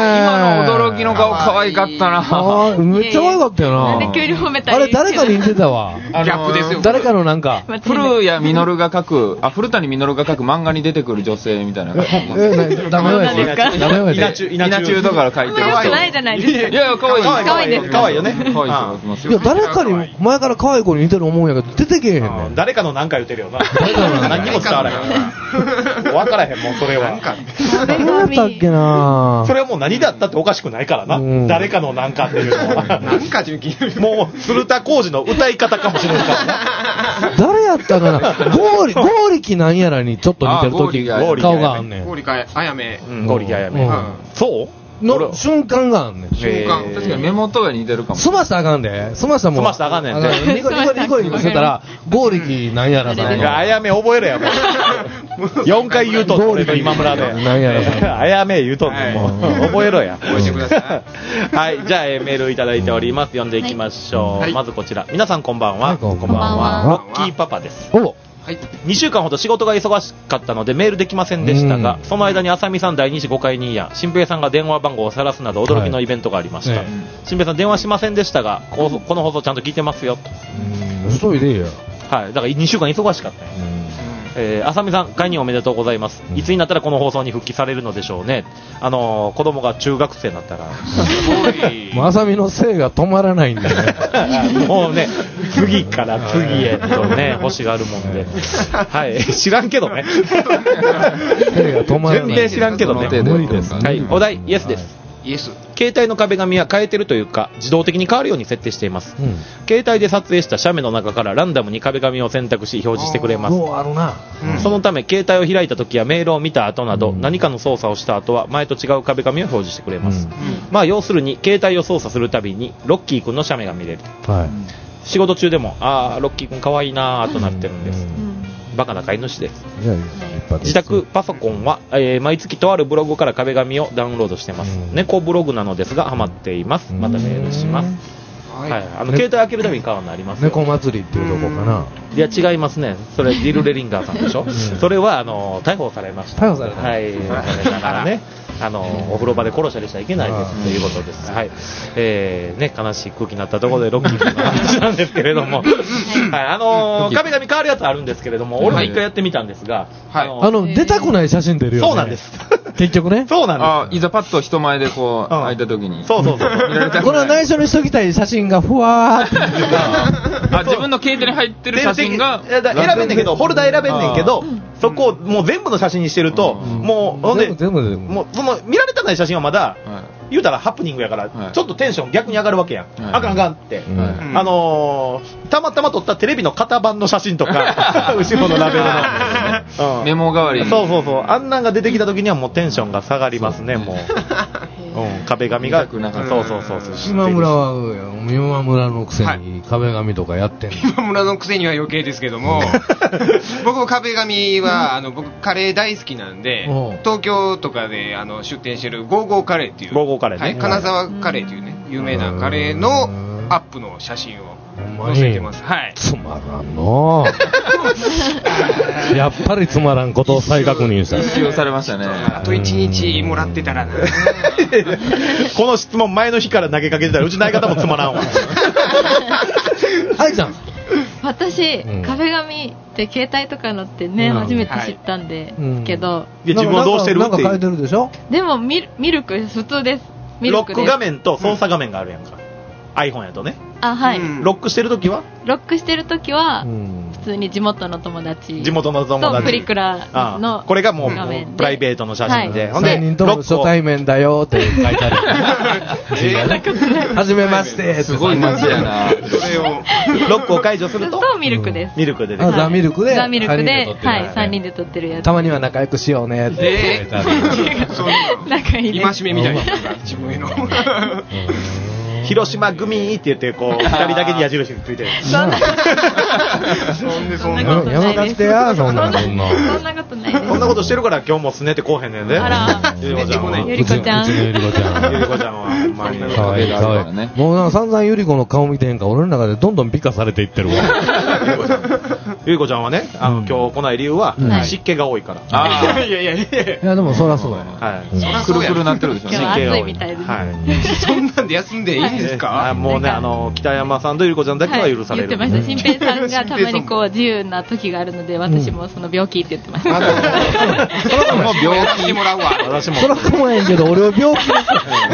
今の驚きの顔可愛かったな。 あめっちゃ可愛かったよな。 なんで急に褒めたり。 あれ誰かに似てたわ。 ギャップですよ。 誰かのなんか。 古谷実が書く、あ、古谷実が書く漫画に出てくる女性みたいな。 え、ダメよやつ。ダメよやつ。 稲中とか書いてる。 可愛くないじゃないですか。 いや、可愛い。 可愛いです。 可愛いよね。 可愛い人が来ますよ。 いや、誰かに、前から可愛い子に似てる思うんやけど、出てけえへんねん。 誰かの何か言ってるよな。何にも伝わらへん。分からへん、もうそれは。 何だったっけな。 それはもう何だったっておかしくないからな。誰かの何かっていうのは。 何か純喜。 もう、鶴田浩二の歌い方かもしれないからな。 誰やったかな。ゴーリ、ゴーリキなんやらにちょっと似てる時顔があんねん。 ゴーリキあやめ。 ゴーリキあやめ。そうの瞬間があんねん。 瞬間。 確かに目元が似てるかも。 すましたらあかんで。すましたもん。 すましたらあかんねんニコニコニコニコしてたら、ゴーリキなんやらさん。 あやめ覚えろや、もう。よんかい言うとん、俺と今村で。 なんやらさん。 あやめ言うとんねん、もう。覚えろや。 覚えてください。はい、じゃあメールいただいております。読んでいきましょう。まずこちら。皆さんこんばんは。 こんばんは。 ロッキーパパです。 おはい、 にしゅうかんほど仕事が忙しかったのでメールできませんでしたが、その間に浅見さんだいに子ごかいにや新平さんが電話番号を晒すなど驚きのイベントがありました、はい、新平さん電話しませんでしたが こ, この放送ちゃんと聞いてますよと。 うん嘘いでよ。 はい、だからにしゅうかん忙しかったよ、えー、浅見さん解任おめでとうございます、いつになったらこの放送に復帰されるのでしょうね。あのー、子供が中学生になったらもう浅見のせいが止まらないんだねもうね次から次へとね星があるもんではい知らんけどねせいが止まらない全然知らんけどね無理です、 はい、お題イエスです、はいイエス。 携帯の壁紙は変えてるというか自動的に変わるように設定しています、うん、携帯で撮影した写メの中からランダムに壁紙を選択し表示してくれます。 そうあるな、 うん、そのため携帯を開いた時やメールを見た後など、うん、何かの操作をした後は前と違う壁紙を表示してくれます、うん、まあ要するに携帯を操作するたびにロッキーくんの写メが見れる、はい、仕事中でもあーロッキーくんかわいいなーとなってるんです、うんバカな飼い主です。いやいや自宅パソコンは、えー、毎月とあるブログから壁紙をダウンロードしてます、うん、猫ブログなのですがハマっています。またメールします。はい、あの携帯開けるたびに変わるのありますよ。 猫祭りっていうとこかな。 いや違いますね。それディル・レリンガーさんでしょ、うん、それはあの逮捕されました。 逮捕された。 はいだからねあのお風呂場で殺したりしちゃいけないですということです。はい、えー、ね悲しい空気になったところでロッキーの話なんですけれども、はいあのー、壁紙変わるやつあるんですけれども、俺も一回やってみたんですが、 はい、あの出たくない写真出るよね。 そうなんです。 結局ね。 そうなんです。 あいざパッと人前でこう開いた時に、 うん、そうそうそう。 これは内緒にしときたい写真がふわーってあ自分の携帯に入ってる写真が選べんねんけど、フォルダ選べんねんけど、そこをもう全部の写真にしてると、うん、もうほんで全部全部もうその見られたない写真はまだ、はい、言うたらハプニングやから、はい、ちょっとテンション逆に上がるわけやん、はい、あかんあかんって、はい、あのー、たまたま撮ったテレビの型番の写真とか後ろのラベルの、 うん、メモ代わりにそうそうそうあんなんが出てきた時にはもうテンションが下がりますね。もううん、壁紙が、そうそうそうそう。 今村は、今村のくせに壁紙とかやってんの。 今村のくせには余計ですけども、僕も壁紙は、あの、僕カレー大好きなんで、東京とかであの出店してるゴーゴーカレーっていう、 ゴーゴーカレーね、 はい、金沢カレーっていうね、有名なカレーのアップの写真を載せてます。はい。 つまらんのやっぱりつまらんことを再確認した。 使用されましたね。 あといちにちもらってたらな。 この質問前の日から投げかけてたらうちの相方もつまらんわ。 あいちゃん。 私、うん、壁紙って携帯とかのってね、うん、初めて知ったんで、はい、けど、 いや自分はどうしてるってなんか変えてるでしょ。 でもミル、ミルク普通です。ミルクです。 ロック画面と操作画面があるやんか、うん、iPhone やとね。 あ、はい、 うん、ロックしてるときはロックしてるときは、うん、普通に地元の友達地元の友達とプリクラのこれがもうプライベートの写真で、 はい、ほんでさんにんとも初対面だよって書いてあるはじめましてすごい街やなそれをロックを解除するととミルクです、 うん、ミルクで、 ね、ザミルクでザミルクではいさんにんで撮ってるやつ。 たまには仲良くしようねって書いてある、 えー、仲いいです。戒めみたいな自分への広島組って言って、こう、二人だけに矢印がついてる。 そんなそんなやめ出してや、そんな、そんな。 そんなことないです。 こんなことしてるから今日もすねてこうへんねんで。 あら、 ゆりこちゃんは。 ゆりこちゃん。 ゆりこちゃん。 ゆりこちゃんは、ほんまに。 かわいい、かわいい。もうなんか散々ゆりこの顔見てへんから、俺の中でどんどん美化されていってるわ。 ゆりこちゃんはね、あの、今日来ない理由は、湿気が多いから。 ああ、いやいやいや。 いや、でもそりゃそうやね。 はい。 くるくるなってるでしょ、 今日暑いみたいです。 はい。 そんなんで休んでいいんですか？ もうね、あの、北山さんとゆりこちゃんだけは許される。 言ってました。新平さんがたまにこう、自由な時があるので、私もその病気って言ってました。 それはもう病気してもらうわ。 私も。 そらかもへんけど、俺は病気です。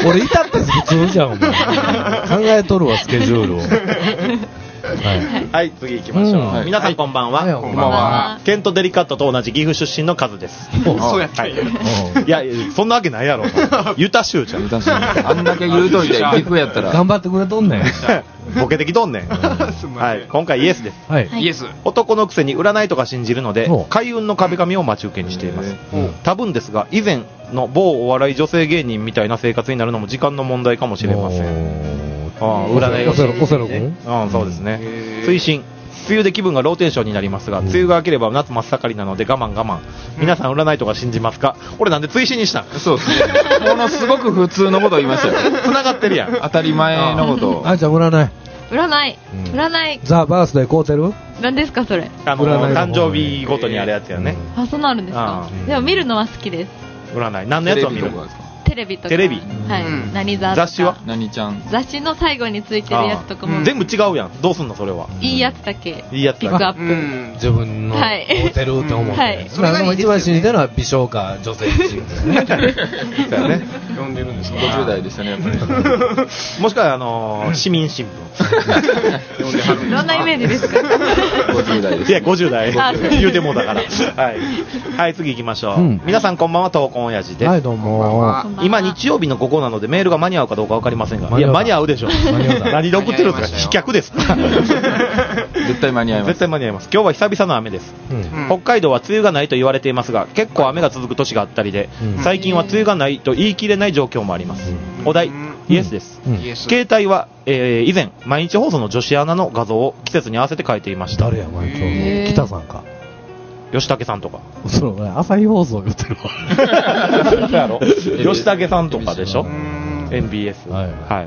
俺いたって普通じゃん、お前。考えとるわ、スケジュールを。 はい、次行きましょう。皆さんこんばんは。 こんばんは。 ケント・デリカットと同じ岐阜出身のカズです。 そうやったんや。 いや、そんなわけないやろ。ユタ州じゃん。 ユタ州。あんだけ言うといて、岐阜やったら。 頑張ってくれとんねん。 ボケてきとんねん。はい、今回イエスです。 はい。 イエス。 男のくせに占いとか信じるので、開運の壁紙を待ち受けにしています。多分ですが、以前の某お笑い女性芸人みたいな生活になるのも時間の問題かもしれません。ああ、占いを。 オセロ、オセロ君？ うん、そうですね。推進。梅雨で気分がローテンションになりますが、梅雨が明ければ夏真っ盛りなので我慢我慢。皆さん占いとか信じますか？俺なんで追伸にしたん？ そうですね。ものすごく普通のことを言いましたよ。 繋がってるやん。 当たり前のことを。 あいちゃん占い。 占い。占い。 ザ・バースデー買うてる？ 何ですかそれ？ あの、誕生日ごとにあるやつやね。 あ、そうなるんですか？でも見るのは好きです。 占い。何のやつを見る？ テレビとか。 テレビ。 はい。何座とか。 雑誌は？ 何ちゃん。 雑誌の最後についてるやつとかも。 全部違うやん。どうすんのそれは。 いいやつだけ。 いいやつだけ。 ピックアップ。 自分の買うてるって思って。はい。それが一番信じてるのは美少か女性自身ですね。 そうやね。 呼んでるんですか？ ごじゅう代でしたね、やっぱり。 もしくは、あの、市民新聞。 どんなイメージですか？ ごじゅう代です。 いや、ごじゅう代。言うてもだから。はい。はい、次行きましょう。皆さんこんばんは、闘魂親父です。 はい、どうも。 今、日曜日の午後なのでメールが間に合うかどうか分かりませんが。いや、間に合うでしょ。何で送ってるんですか？飛脚ですか？ 絶対間に合います。 絶対間に合います。今日は久々の雨です。北海道は梅雨がないと言われていますが、結構雨が続く年があったりで、最近は梅雨がないと言い切れない状況もあります。お題、イエスです。携帯は、えー、以前、毎日放送の女子アナの画像を季節に合わせて変えていました。 誰や、毎日放送。北さんか。 吉武さんとか。 そう、朝日放送言ってるわ。 そうやろ。吉武さんとかでしょ。エヌビーエス。はい。はい。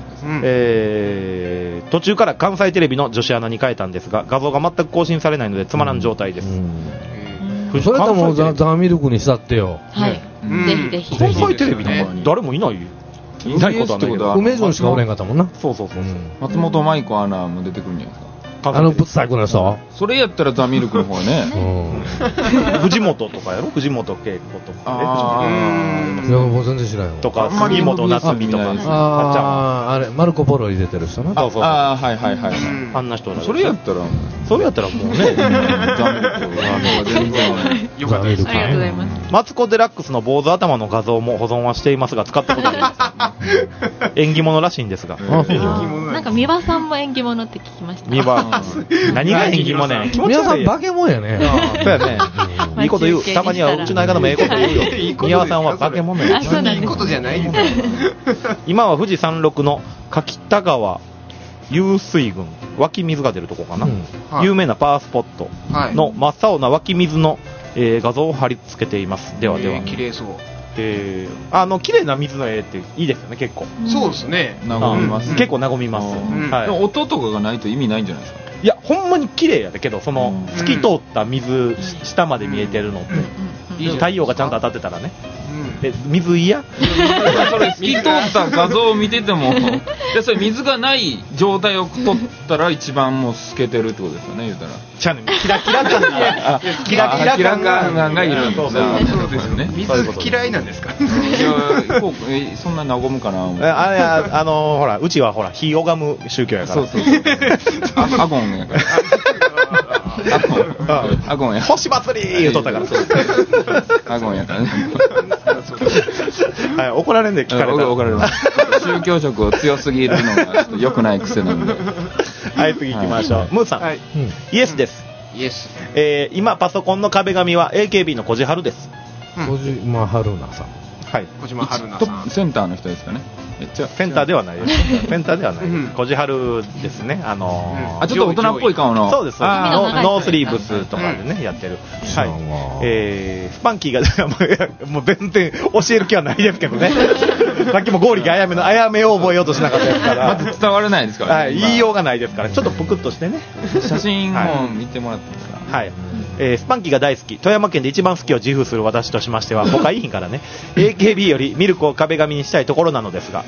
えー、途中から関西テレビの女子アナに変えたんですが、画像が全く更新されないのでつまらん状態です。 それともザ・ミルクにしたってよ。 はい。ぜひぜひ。 関西テレビなんか誰もいないいないことはないけど。 梅城しかおれんかったもんな。 そうそうそう。 松本舞子アナも出てくるんじゃないですか。 あのぶつさくの人。 それやったらザ・ミルクの方ね。 藤本とかやろ。藤本恵子とか。 ああ。いやもう全然知らんよ。 とか杉本夏美とか。 あああれマルコポロに出てる人な。 そうそう。 ああはいはいはい。 あんな人。 それやったらそれやったらもうね。 ザ・ミルクは全然よかったです。 ありがとうございます。 マツコ・デラックスの坊主頭の画像も保存はしていますが使ったことないです。縁起物らしいんですが。 なんか三輪さんも縁起物って聞きました。 三輪。何が縁起物やねん。 皆さん化け物やね。 そうやね。いいこと言う。たまにはうちの相方もええこと言うよ。三輪さんは化け物や。 いいことじゃないです。 今は富士山麓の柿田川湧水群、湧き水が出るとこかな。有名なパワースポットの真っ青な湧き水の画像を貼り付けています。ではでは。 綺麗そう。 えー、あの綺麗な水の絵っていいですよね結構。 そうですね。 和みます。 結構和みます。 でも音とかがないと意味ないんじゃないですか。 いやほんまに綺麗やだけどその透き通った水下まで見えてるのって太陽がちゃんと当たってたらね。え水嫌？ それ透き通った画像を見ててもでそれ水がない状態を撮ったら一番もう透けてるってことですよね言うたら。 ちゃねキラキラ感がキラキラ感がいるんですよ。 そうですよね。水嫌いなんですか？いやこうえそんな和むかな。 あれあのほらうちはほら火拝む宗教やから。そうそうそう。 アゴンやから。アゴンや。 星祭り言うとったから。 アゴンやからね。 はい怒られんで聞かれたら。 怒られます。宗教色を強すぎるのがちょっと良くない癖なんで。 はい次行きましょう。ムーさん。イエスです。 イエス。 え今パソコンの壁紙は エーケービー の小路春です。 小島春菜さん。 はい。 小島春菜さん。 センターの人ですかね。 センターではないです。センターではないです。こじはるですね。あのー、 あ、ちょっと大人っぽい顔の。 そうです。ノースリーブスとかでね、やってる。はい。えー、スパンキーが、もう全然教える気はないですけどね。さっきもゴーリがあやめの、あやめを覚えようとしなかったですから。 まず伝わらないですからね。 はい。言いようがないですから、ちょっとぷくっとしてね。 写真を見てもらっていいですか。 はい。えー、スパンキーが大好き、富山県で一番好きを自負する私としましては、他いいんからね、エーケービー よりミルクを壁紙にしたいところなのですが、はい、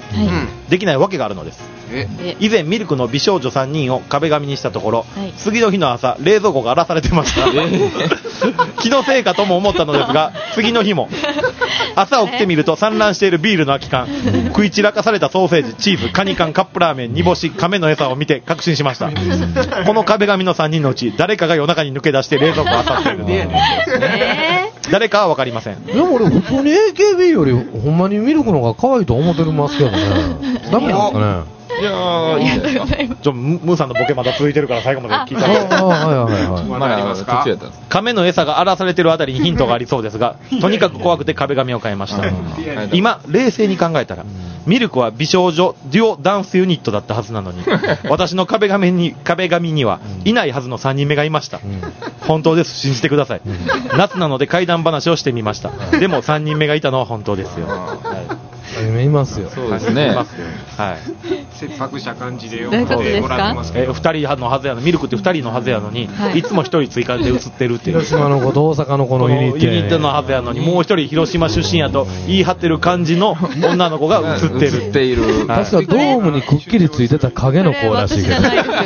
できないわけがあるのです。以前ミルクの美少女さんにんを壁紙にしたところ、はい、次の日の朝冷蔵庫が荒らされてました。気のせいかとも思ったのですが、次の日も朝起きてみると散乱しているビールの空き缶、食い散らかされたソーセージ、チーズ、カニ缶、カップラーメン、煮干し、亀の餌を見て確信しました。この壁紙のさんにんのうち誰かが夜中に抜け出して冷蔵庫を漁っている。えー、誰かは分かりません。 でも俺普通に エーケービー よりほんまにミルクの方が可愛いと思ってますけどね。ダメなんですかね。 いやー、いいですか。ちょ、ムーさんのボケまだ続いてるから最後まで聞いてあげて。 まだありますか。 亀の餌が荒らされてるあたりにヒントがありそうですが、とにかく怖くて壁紙を変えました。今冷静に考えたら、ミルクは美少女デュオダンスユニットだったはずなのに、私の壁紙に壁紙にはいないはずのさんにんめがいました。本当です、信じてください。夏なので怪談話をしてみました。でもさんにんめがいたのは本当ですよ。 いますよ。 そうですね。 はい。 切迫した感じでよくもらってますけど。 え、二人のはずやの、ミルクって二人のはずやのに、いつも一人追加で映ってるっていう。 広島の子と大阪の子のユニット。 ユニットのはずやのに、もう一人広島出身やと言い張ってる感じの女の子が映ってる。 映っている。 確かドームにくっきりついてた影の子らしいけど。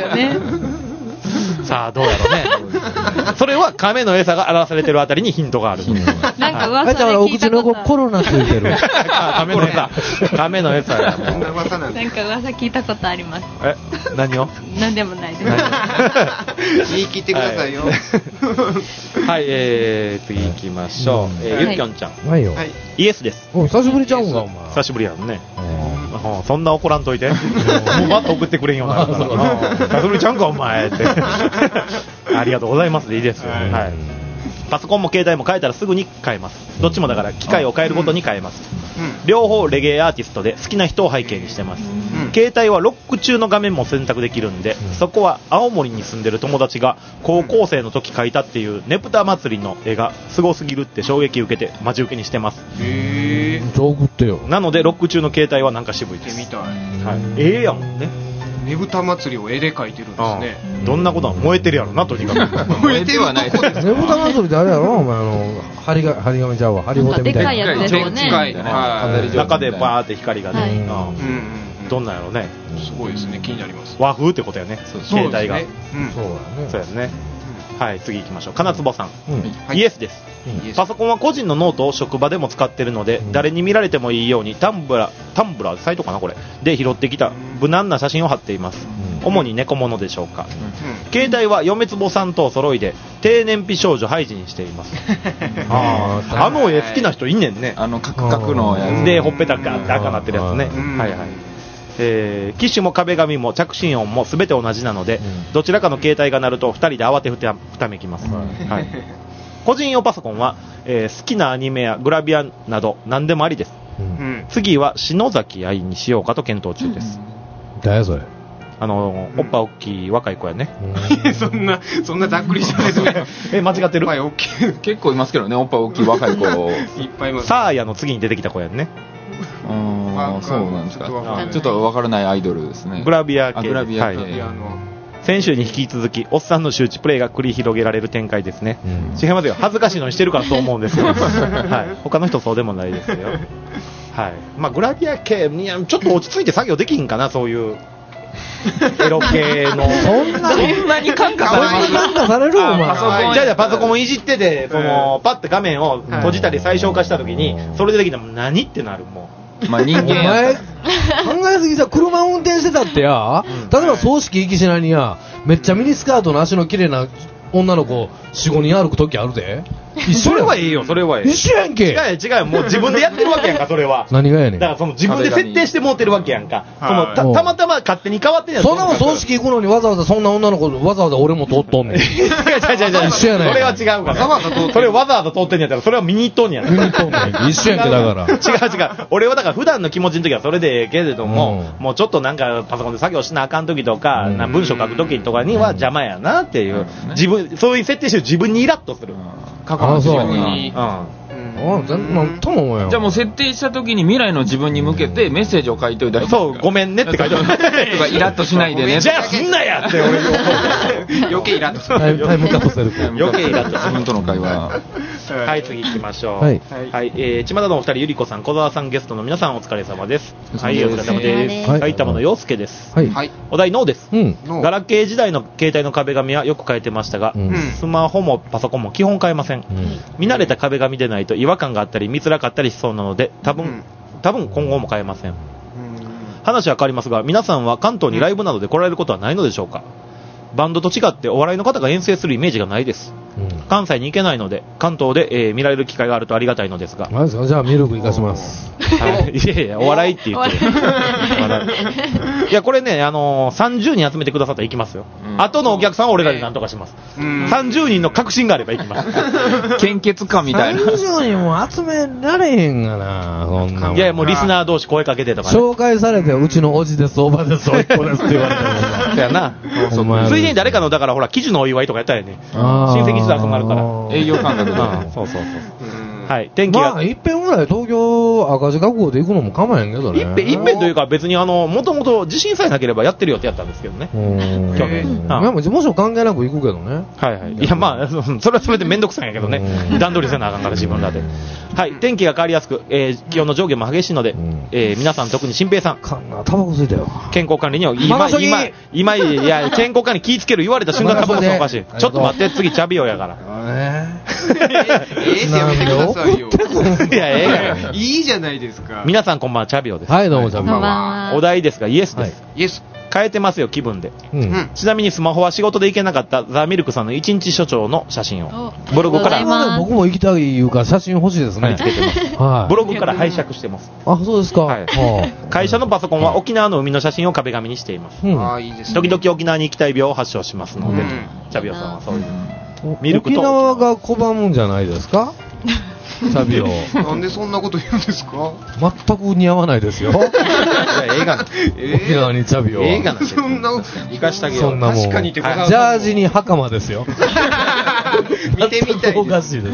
さあどうやろうね。それは亀の餌が荒らされてるあたりにヒントがある。 なんか噂で聞いたこと。お口の子コロナついてる。 亀の餌。亀の餌やもん。 なんか噂聞いたことあります。 え、何を？ 何でもないです。 言い切ってくださいよ。 はい、えー、次行きましょう。えー、ゆっきょんちゃん。 はいよ。 イエスです。 お、久しぶりちゃうんかお前。 久しぶりやんね。そんな怒らんといて。もうバッと送ってくれんようになるから。久しぶりちゃうんかお前って。ありがとうございますでいいですよ。はい。パソコンも携帯も変えたらすぐに変えます。どっちもだから機械を変えるごとに変えます。両方レゲエアーティストで好きな人を背景にしてます。携帯はロック中の画面も選択できるんで、そこは青森に住んでる友達が高校生の時描いたっていうねぷた祭りの絵がすごすぎるって衝撃受けて待ち受けにしてます。 へー、送ってよ。 なのでロック中の携帯はなんか渋いです。 見たい。はい。 ええやんね。 ねぶた祭りを絵で描いてるんですね。 どんなことは燃えてるやろなとにかく。 燃えてはないです。 ねぶた祭りってあれやろお前あの針が針紙ちゃうわ針ごてみたいな。 でかいやつですよね。 中でバーって光がね。どんなんやろね。 すごいですね。気になります。 和風ってことやね。携帯が。 そうだね。 そうやね。はい、次行きましょう。金坪さん、イエスです。パソコンは個人のノートを職場でも使ってるので、誰に見られてもいいようにタンブラタンブラーサイトかなこれで拾ってきた無難な写真を貼っています。主に猫物でしょうか。携帯は嫁つぼさんとお揃いで低燃費少女ハイジにしています。ああの絵好きな人いんねんね。 あのカクカクのやつでほっぺたガッて赤なってるやつね。はいはい。えー、機種も壁紙も着信音も全て同じなので、うん、どちらかの携帯が鳴るとふたりで慌てふためきます、はいはい、個人用パソコンは、えー、好きなアニメやグラビアなど何でもありです、うん、次は篠崎愛にしようかと検討中です、 うん、誰それあのー、おっぱい大きい若い子やね、 うん、そんなそんなざっくりしたですねえ間違ってるおっぱい大きい結構いますけどねおっぱい大きい若い子いっぱいいますサーヤの次に出てきた子やんねあそうなんですか。ちょっと分からないアイドルですね。 グラビア系。 グラビア系。 はい、先週に引き続きおっさんの周知プレイが繰り広げられる展開ですね。うん、違いますよ。恥ずかしいのにしてるからそう思うんですけど、はい。他の人そうでもないですよ。はい。まあグラビア系にちょっと落ち着いて作業できひんかなそういう。エロ系のそんなそんなに感化される感化されるお前じゃあパソコンをいじっててそのパッて画面を閉じたり最小化した時にそれでできたら何ってなるもうまあ人間お前考えすぎさ車運転してたってや、うん、例えば葬式行きしないにやめっちゃミニスカートの足の綺麗な女の子 よん、ごにん歩く時あるでそれはいいよ、それはいい。 一緒やんけ。 違う違う、もう自分でやってるわけやんか、それは。 何がやねん。 だからその自分で設定して持ってるわけやんか。その た, たまたま勝手に変わってんやん。 そんなもん葬式行くのにわざわざそんな女の子わざわざ俺も通っとんねん。違う違う違う違う。 一緒やない。 それは違うから。それわざわざ通ってんやったら、それは見に行っとんやん。 見に行っとんねん。一緒やんけだから。 違う違う。俺はだから普段の気持ちの時はそれでええけれども、もうちょっとなんかパソコンで作業しなあかん時とか、な文章書く時とかには邪魔やなっていう、自分、そういう設定してる自分にイラッとする。 過去の自分に。 うん。ああ、なんとも思うよ。 じゃあもう設定した時に未来の自分に向けてメッセージを書いておいたらいい。 そう、ごめんねって書いておいた。 イラッとしないでね。 じゃあすんなやって俺余計イラッとする。 タイムカプセル。 余計イラッとする。 自分との会話。 はい、次行きましょう。 はい。 はい、えー、ちまたのお二人、ゆりこさん、小沢さんゲストの皆さんお疲れ様です。はい、お疲れ様です。埼玉の陽介です。 はい。 お題ノーです。 うん。 ガラケー時代の携帯の壁紙はよく変えてましたが、スマホもパソコンも基本変えません。見慣れた壁紙でないと違和感があったり見づらかったりしそうなので、多分、多分今後も変えません。話は変わりますが、皆さんは関東にライブなどで来られることはないのでしょうか？バンドと違ってお笑いの方が遠征するイメージがないです。うん、関西に行けないので関東で、えー、見られる機会があるとありがたいのですが。 まずじゃあミルク行かします。 はい、いやいやお笑いって言ってる。いやこれね、あのー、さんじゅうにん集めてくださったら行きますよ。うん、後のお客さんは俺らで何とかします。うん、さんじゅうにんの確信があれば行きます。 献血感みたいな。 さんじゅうにんも集められへんがな、そんなもん。 いやもうリスナー同士声かけてとか、ね、 紹介されてうちのおじですおばですおいっ子ですって言われてもそうやな。ついでに誰かのだからほら記事のお祝いとかやったらね、親戚一同集まるから営業感覚で。 そうそうそう。はい、天気が。 まあ、一遍ぐらい東京赤字学校で行くのも構えんけどね。 一遍、一遍というか別にあの、もともと自信さえなければやってるよってやったんですけどね。去年。 まあ、事務所関係なく行くけどね。 はいはい。いやまあ、それはそれでめんどくさいんやけどね。段取りせなあかんから自分らで。はい、天気が変わりやすく、えー、気温の上下も激しいので、えー、皆さん特に新平さん。 かんな、タバコ吸いたよ。 健康管理には、今、今、今、いや、健康管理気ぃつける言われた瞬間タバコ吸うのおかしい。ちょっと待って、次チャビオやから。 えー、えー、やめてくださいよ。 いや、ええー、いいじゃないですか。 皆さんこんばんは、チャビオです。 はい、どうもチャビオ。 お題ですが、イエスです。 イエス。 変えてますよ、気分で。 うん、 ちなみにスマホは仕事で行けなかったザ・ミルクさんの一日所長の写真をブログから。 僕も行きたいいうか写真欲しいですね。 見つけてます。はい、ブログから拝借してます。 あ、そうですか。はい、 会社のパソコンは沖縄の海の写真を壁紙にしています。うん、あ、いいですね。時々沖縄に行きたい病を発症しますので、うん、チャビオさんはそういう。 ミルクと沖縄が拒むんじゃないですか。チャビオ。 なんでそんなこと言うんですか。 全く似合わないですよ。いや、 映画沖縄にチャビオ。 映画なんそんな生かしてあげよう。 そんなもん。 確かにってことはジャージに袴ですよ。 見てみたい。 おかしいです。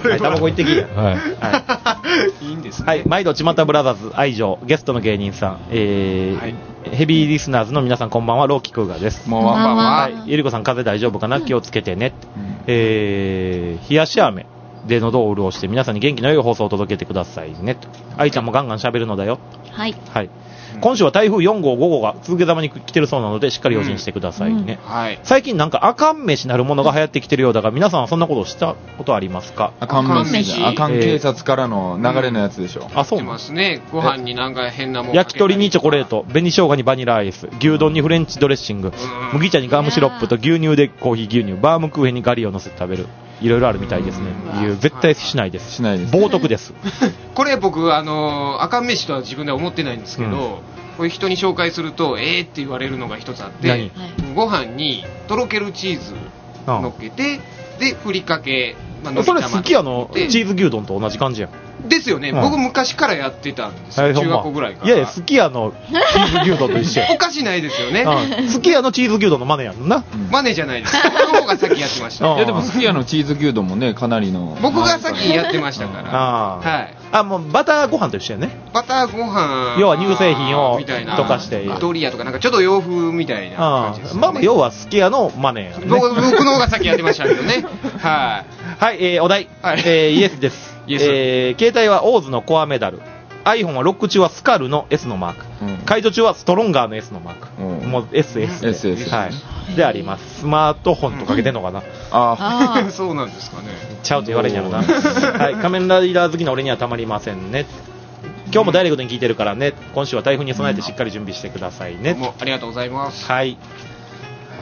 はい、タバコ行ってきや。 はい。 はい。いいんですね。 はい、毎度ちまたブラザーズ愛情ゲストの芸人さん、えーはい、ヘビーリスナーズの皆さんこんばんは、ローキクーガーです。 こんばんは。 はい、ゆりこさん風邪大丈夫かな、気をつけてね。うん、えー、冷やし飴で喉を潤して皆さんに元気の良い放送を届けてくださいねと。愛ちゃんもガンガン喋るのだよ。 はい。 はい。今週は台風よん号、ご号が続けざまに来てるそうなのでしっかり用心してくださいね。 うんはい、 最近なんかあかん飯なるものが流行ってきてるようだが、皆さんはそんなことをしたことありますか？ あかん飯。あかん警察からの流れのやつでしょ。 うん、あ、そうますね。ご飯になんか変なもん。 焼き鳥にチョコレート、紅生姜にバニラアイス、牛丼にフレンチドレッシング、うん、麦茶にガムシロップと牛乳でコーヒー牛乳、バームクーヘンにガリを乗せて食べる。いろいろあるみたいですね。いう絶対しないです。 しないです。 冒涜です。 これ僕あのあかん飯とは自分では思ってないんですけど、うん、こういう人に紹介するとえーって言われるのが一つあって、ご飯にとろけるチーズ乗っけて、でふりかけ、 まあ、それ好きやのチーズ牛丼と同じ感じやん。 ですよね、うん、僕昔からやってたんですよ、中学校ぐらいから。 いやいや、すき家のチーズ牛丼と一緒や。 おかしないですよね。 すき家のチーズ牛丼のマネやんな。 うん、マネじゃないです。その方が先やってました。 いやでもすき家のチーズ牛丼もね、かなりの。 僕が先やってましたから。 あはい。あ、もうバターご飯と一緒やね。 バターご飯。 要は乳製品を溶かして。 ドリアとかなんかちょっと洋風みたいな感じです、ね。 まあまあ要はすき家のマネやね。 僕の方が先やってましたけどね。はい。 はい、えー、お題。はい、えー、イエスです。えー、携帯はオーズのコアメダル、 iPhone はロック中はスカルの S のマーク、うん、解除中はストロンガーの S のマーク、うん、もう エスエス で、 エスエス はい、であります。スマートフォンとかけてんのかな、うん、 ああそうなんですかね。 ちゃうと言われんやろな。はい、仮面ライダー好きな俺にはたまりませんね。今日もダイレクトに聞いてるからね。今週は台風に備えてしっかり準備してくださいね。 どうもありがとうございます。 はい、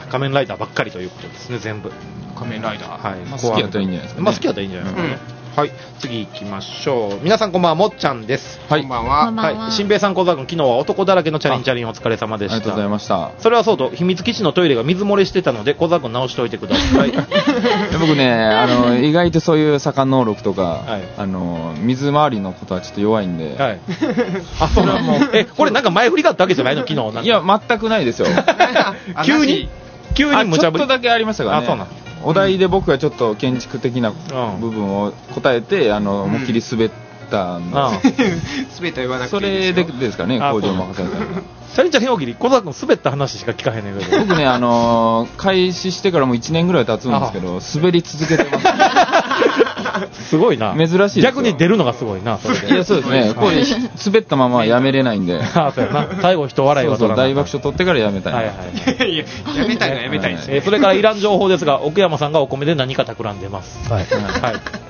仮面ライダーばっかりということですね、全部。 仮面ライダー。 はい。 まあ、好きやったらいいんじゃないですか、ね。 まあ好きやったらいいんじゃないですかね。うん、はい。次行きましょう。皆さんこんばんは、もっちゃんです。 はい。こんばんは。 はい。新兵さん小沢君、昨日は男だらけのチャリンチャリンお疲れ様でした。 ありがとうございました。 それはそうと、秘密基地のトイレが水漏れしてたので、小沢君直しといてください。 僕ね、あの、意外とそういう左官能力とか、はい、あの、水回りのことはちょっと弱いんで。はい。 あ、それはもう、え、これなんか前振りがあったわけじゃないの昨日なんか。 いや、全くないですよ。 急に急に無茶ぶり。 ちょっとだけありましたからね。 あ、そうなん。 お題で僕がちょっと建築的な部分を答えて、あの、思いっきり滑ったんで。 滑った言わなくてそれでですかね、工場任されたのが。 チャリンチャリン大喜利、小沢君滑った話しか聞かへんねんけど。 僕ね、あのー、開始してからもういちねんぐらい経つんですけど、滑り続けてます。 すごいな。 珍しいです。 逆に出るのがすごいな、それで。 いや、そうですね。これ、滑ったままやめれないんで。 ああ、そうやな。最後人笑いはそうそう、大爆笑取ってからやめたい。はいはい。 いや、やめたいのはやめたいです。 え、それからいらん情報ですが、奥山さんがお米で何か企んでます。はい。はい。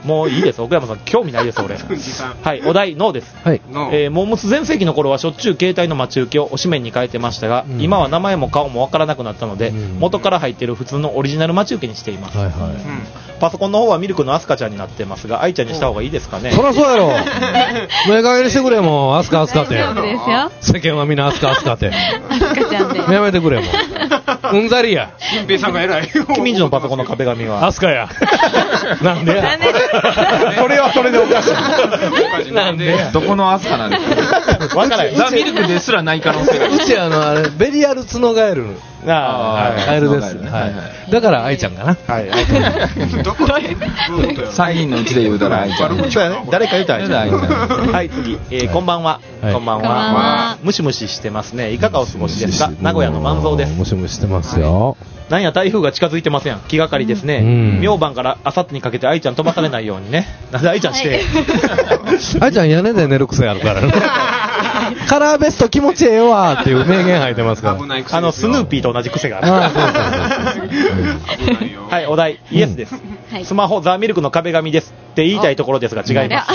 もういいです、奥山さん。興味ないです、俺。はい。お題、ノーです。はい。えー、モームス全盛期の頃はしょっちゅう携帯の待ち受けをお紙面に変えてましたが、うん、今は名前も顔もわからなくなったので、うん、元から入っている普通のオリジナル待ち受けにしています。はいはい。うん、パソコンの方はミルクのアスカちゃんになってますが、愛ちゃんにした方がいいですかね。 そりゃそうやろ。目加減にしてくれもう、アスカアスカって。 大丈夫ですよ。 世間はみんなアスカアスカって。 アスカちゃんで。 やめてくれもう。うんざりや。 新平さんが偉い。 君んちのパソコンの壁紙はアスカや。なんでや。なんでそれはそれでおかしい。 なんでどこのアスカなんですか。 わからない。 ザ・ミルクですらない可能性が。 うちあの、あれ、ベリアルツノガエル。ああ、ガエルです。はい。だから、愛ちゃんかな。はい、愛ちゃん。 どこでさんにんのうちで言うたら愛ちゃん。 そうやね。誰か言うたら愛ちゃん。はい、次。え、こんばんは。こんばんは。ムシムシしてますね。いかがお過ごしですか。名古屋の万蔵です。 ムシムシしてますよ。 なんや台風が近づいてません。気がかりですね。明晩からあさってにかけて愛ちゃん飛ばされないようにね。なんで愛ちゃんして。 愛ちゃん屋根で寝る癖あるからね。カラーベスト気持ちええわっていう名言入ってますから。 あのスヌーピーと同じ癖がある。はい、お題イエスです。スマホザ・ミルクの壁紙ですって言いたいところですが違います。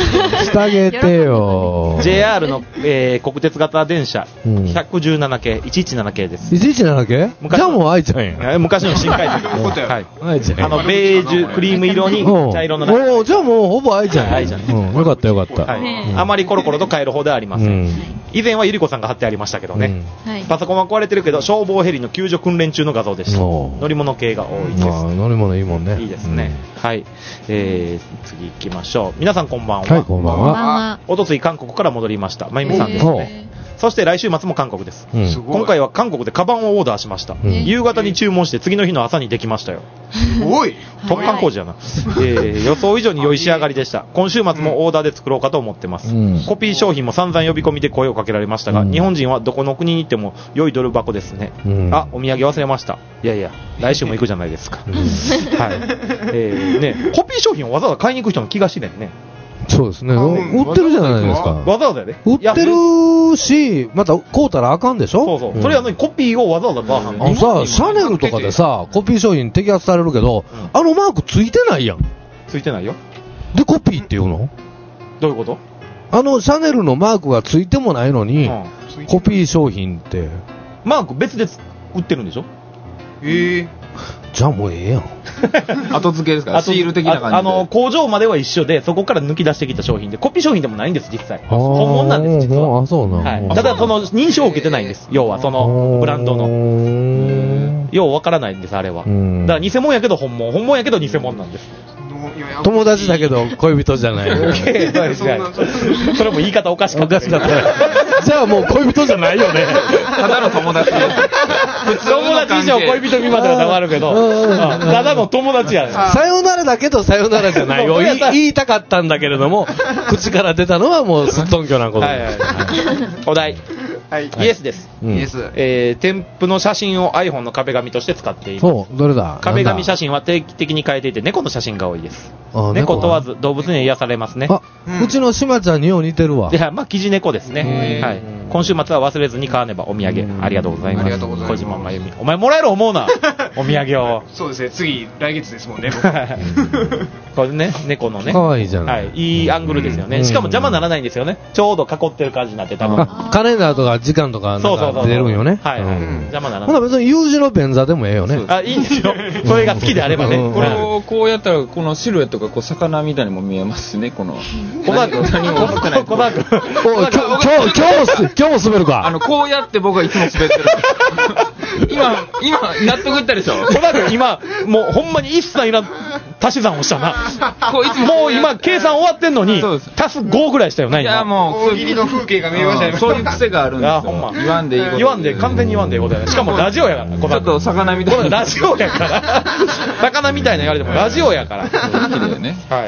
してあげてよ。 ジェイアール の、えー、国鉄型電車ひゃくじゅうななけい、いちいちななけです。 いちいちななけ？じゃあもう愛ちゃんや。 昔の新快速。はい。愛ちゃん。あのベージュクリーム色に茶色の中。 おじゃあもうほぼ愛ちゃんや。愛ちゃん。よかったよかった。 はい。あまりコロコロと変える方ではありません。以前はゆり子さんが貼ってありましたけどね。パソコンは壊れてるけど消防ヘリの救助訓練中の画像でした。乗り物系が多いです。 乗り物いいもんね。 いいですね。はい。えー、次行きましょう。皆さんこんばんは。 はい、こんばんは。 おとつい韓国から戻りました。まゆみさんですね。そして来週末も韓国です。今回は韓国でカバンをオーダーしました。夕方に注文して次の日の朝にできましたよ。 すごい。 突貫工事やな。えー、予想以上に良い仕上がりでした。今週末もオーダーで作ろうかと思ってます。コピー商品も散々呼び込みで声をかけられましたが、日本人はどこの国に行っても良いドル箱ですね。あ、お土産忘れました。いやいや、来週も行くじゃないですか。はい。えー、ね、コピー商品をわざわざ買いに行く人の気がしれんね。 そうですね。売ってるじゃないですか。 わざわざやで。 売ってるし、また買うたらあかんでしょ。 そうそう。それはコピーをわざわざ買わはん。 あのさ、シャネルとかでさ、コピー商品摘発されるけど、あのマークついてないやん。 ついてないよ。 で、コピーって言うの？ どういうこと？ あの、シャネルのマークがついてもないのに、コピー商品って。 マーク別で売ってるんでしょ？ ええ。 じゃあもうええやん。 後付けですか？シール的な感じで。 あの、工場までは一緒で、そこから抜き出してきた商品で、コピー商品でもないんです、実際。本物なんです、実は。 あ、そうなん。 はい。ただ、その、認証を受けてないんです。要は、その、ブランドの。ようわからないんです、あれは。だから、偽物やけど本物。本物やけど偽物なんです。 友達だけど恋人じゃない。 それも言い方おかしかった。じゃあもう恋人じゃないよね。 ただの友達。 友達以上恋人未満ではなるけど、ただの友達やね。 さよならだけどさよならじゃないよ。言いたかったんだけれども、口から出たのはもうすっとんきょなことです。 お題。イエスです。イエス。えー、添付の写真を iPhone の壁紙として使っています。 そう、どれだ？ 壁紙写真は定期的に変えていて、猫の写真が多いです。猫問わず動物に癒されますね。 あ、うちのしまちゃんによう似てるわ。 いや、まあ、キジ猫ですね。はい。 今週末は忘れずに買わねばお土産ありがとうございます。 ありがとうございます。 小島真由美、お前もらえる思うなお土産を。 そうですね、次来月ですもんね。 これね、猫のね、 かわいいじゃない、 はい、いいアングルですよね、しかも邪魔ならないんですよね、ちょうど囲ってる感じになって多分カレンダーとか時間とかなんか出るんよね。 はいはい、邪魔ならない。 ほな別に U 字の便座でもええよね。 あ、いいんですよ、それが好きであればね。 これをこうやったらこのシルエットがこう魚みたいにも見えますしね、この小田君、何も思ってない。小田君、 今日今日も滑るか。 あのこうやって僕はいつも滑ってる。今今納得いったでしょ。 小田君今もうほんまに一切いらん足し算をしたな。 こういつももう今計算終わってんのに足すごぐらいしたよね。 いやもう大喜利の風景が見えましたね。 そういう癖があるんですよ。ほんま言わんでいいこと。 言わんで完全に言わんでいいことやね。しかもラジオやから。 ちょっと魚みたいな。 ラジオやから。魚みたいな言われてもラジオやから。 綺麗ね。 はい。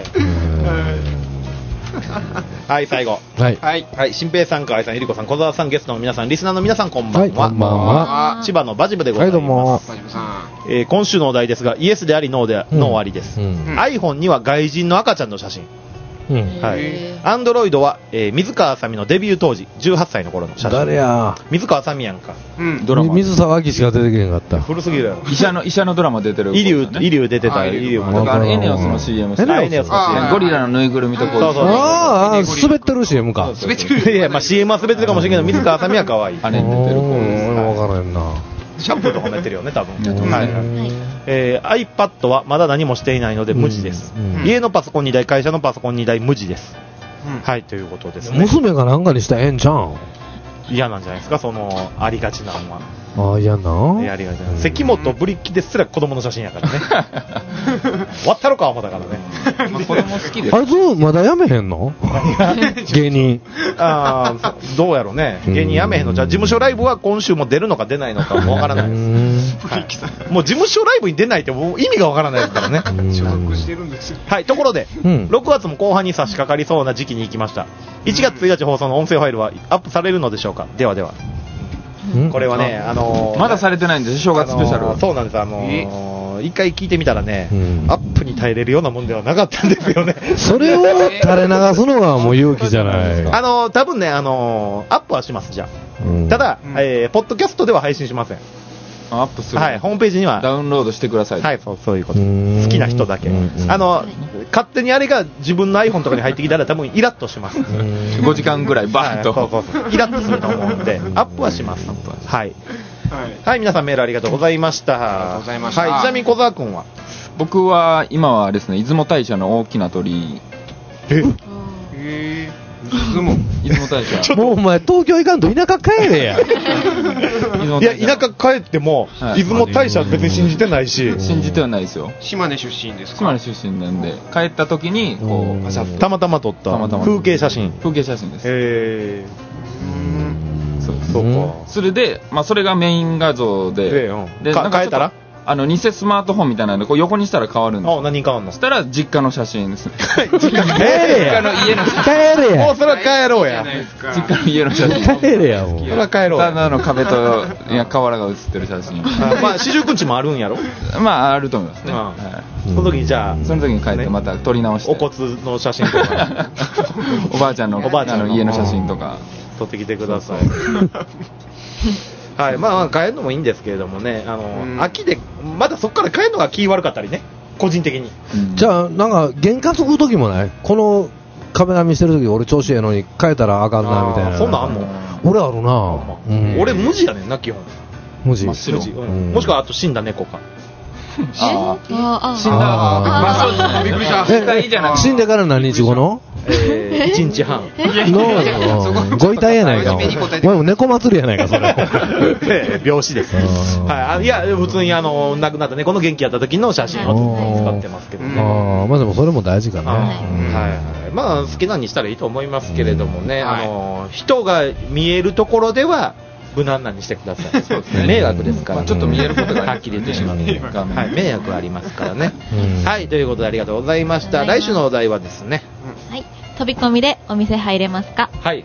はい、最後。 はい。 はい。はい。新平さん、河合さん、ゆりこさん、小沢さん、ゲストの皆さん、リスナーの皆さん、こんばんは。はい、 こんばんは。 千葉のバジブでございます。はい、どうも。バジブさん。えー、今週のお題ですが、イエスであり、ノーであ、うん、ノーありです。うん、iPhone には外人の赤ちゃんの写真。うん、はい。アンドロイドは、えー、水川あさみのデビュー当時、じゅうはっさいの頃の写真。 誰や水川あさみやんか。 うん、ドラマ。水沢明しか出てけへんかった。 古すぎるやろ。 医者の、医者のドラマ出てる、 ね。イリュウ、イリュウ出てた、イリュウも。 だからエネオスの シーエム してエネオスの シーエム。 ゴリラのぬいぐるみとこう。 そうそうそう。 ああ、滑ってる シーエム か。 滑ってる。いや、まあ シーエム は滑ってるかもしれんけど、水川あさみは可愛い。 あれに出てる子です。 わからんな。 シャンプーとかもやってるよね、多分。はい。えー、iPad はまだ何もしていないので無地です。家のパソコンにだい、会社のパソコンにだい無地です。はい、ということですね。 娘がなんかにしたらええんちゃうん。 嫌なんじゃないですか、そのありがちなのは。 ああ、嫌な。 やりがちな。関本ブリッキですら子供の写真やからね。終わったろか思ったからね。 まあ子供好きです。 あいつまだやめへんの？芸人。 ああ、どうやろうね。芸人やめへんの。じゃあ事務所ライブは今週も出るのか出ないのかもわからないです。はい、もう事務所ライブに出ないってもう意味がわからないですからね。 所属してるんですよ。 はい、ところで、うん、ろくがつも後半に差し掛かりそうな時期に行きました。いちがつついたち放送の音声ファイルはアップされるのでしょうか。ではでは。これはね、あのー、 まだされてないんです正月スペシャル、 あのー、そうなんです、あのー、一回聞いてみたらね、うん、アップに耐えれるようなもんではなかったんですよね。 それを垂れ流すのがもう勇気じゃない。 あのー、多分ね、あのー、アップはします、じゃあ、うん、ただ、うんえー、ポッドキャストでは配信しません。 アップする、 はい、ホームページにはダウンロードしてください。 はい、そう、そういうこと。好きな人だけ。あの、勝手にあれが自分の iPhone とかに入ってきたら多分イラッとします。 ごじかんぐらいバーッと、 はい、そうそうそうイラッとすると思うんで、アップはします。はい。はい、皆さんメールありがとうございました。 ありがとうございました。 はい、ちなみに小沢君は？ 僕は今はですね、出雲大社の大きな鳥居。 え？ へー。出雲出雲大社もうお前東京行かんと田舎帰れや。 いや田舎帰っても、はい、出雲大社は別に信じてないし、 信じてはないですよ。 島根出身ですか？ 島根出身なんで帰った時にこうたまたま撮った風景写真。 風景写真です。 へー。そうです。 そうか。 それでまあそれがメイン画像で、 で変えたらあの偽スマートフォンみたいなのでこう横にしたら変わるんですよ。 あ、何変わるの？ そしたら実家の写真ですね。 実家の家の写真。 帰れや。 もうそれは帰ろうや。 実家の家の写真。 帰れやもう。 それは帰ろうや。 ただの壁といや瓦が写ってる写真。 まあ四十九日もあるんやろ？ まああると思いますね。 その時にじゃあその時に帰ってまた撮り直して。 お骨の写真とか。 おばあちゃんのおばあちゃんの家の写真とか撮ってきてください。はい、まあ帰るのもいいんですけれどもね、あの、うん、秋でまだそこから帰るのが気悪かったりね、個人的に、 うん、じゃあなんか験担ぐ時もない、このカメラ見せる時俺調子ええのに変えたらあかんなみたいな。 そんなんあんの？ 俺あるな、 うん、俺無地やねんな基本。 無地、 無地、うん、もしくはあと死んだ猫か。 ああ、死んだ。 まあそうですね。びっくりした。 死んでから何日後の？ えー、いちにちはんのご遺体やないか。お前も猫祭りやないかそれ。 病死です。はい。いや普通にあの亡くなった猫の元気やった時の写真を使ってますけどね。 ああ、まあでもそれも大事かね。はいはい。まあ好きなにしたらいいと思いますけれどもね。あの人が見えるところでは無難なにしてください。そうですね。迷惑ですから、 まあ、ちょっと見えることがはっきり言ってしまう。はい、迷惑ありますからね。はい、ということでありがとうございました。来週のお題はですね。 はい、飛び込みでお店入れますか？ はい。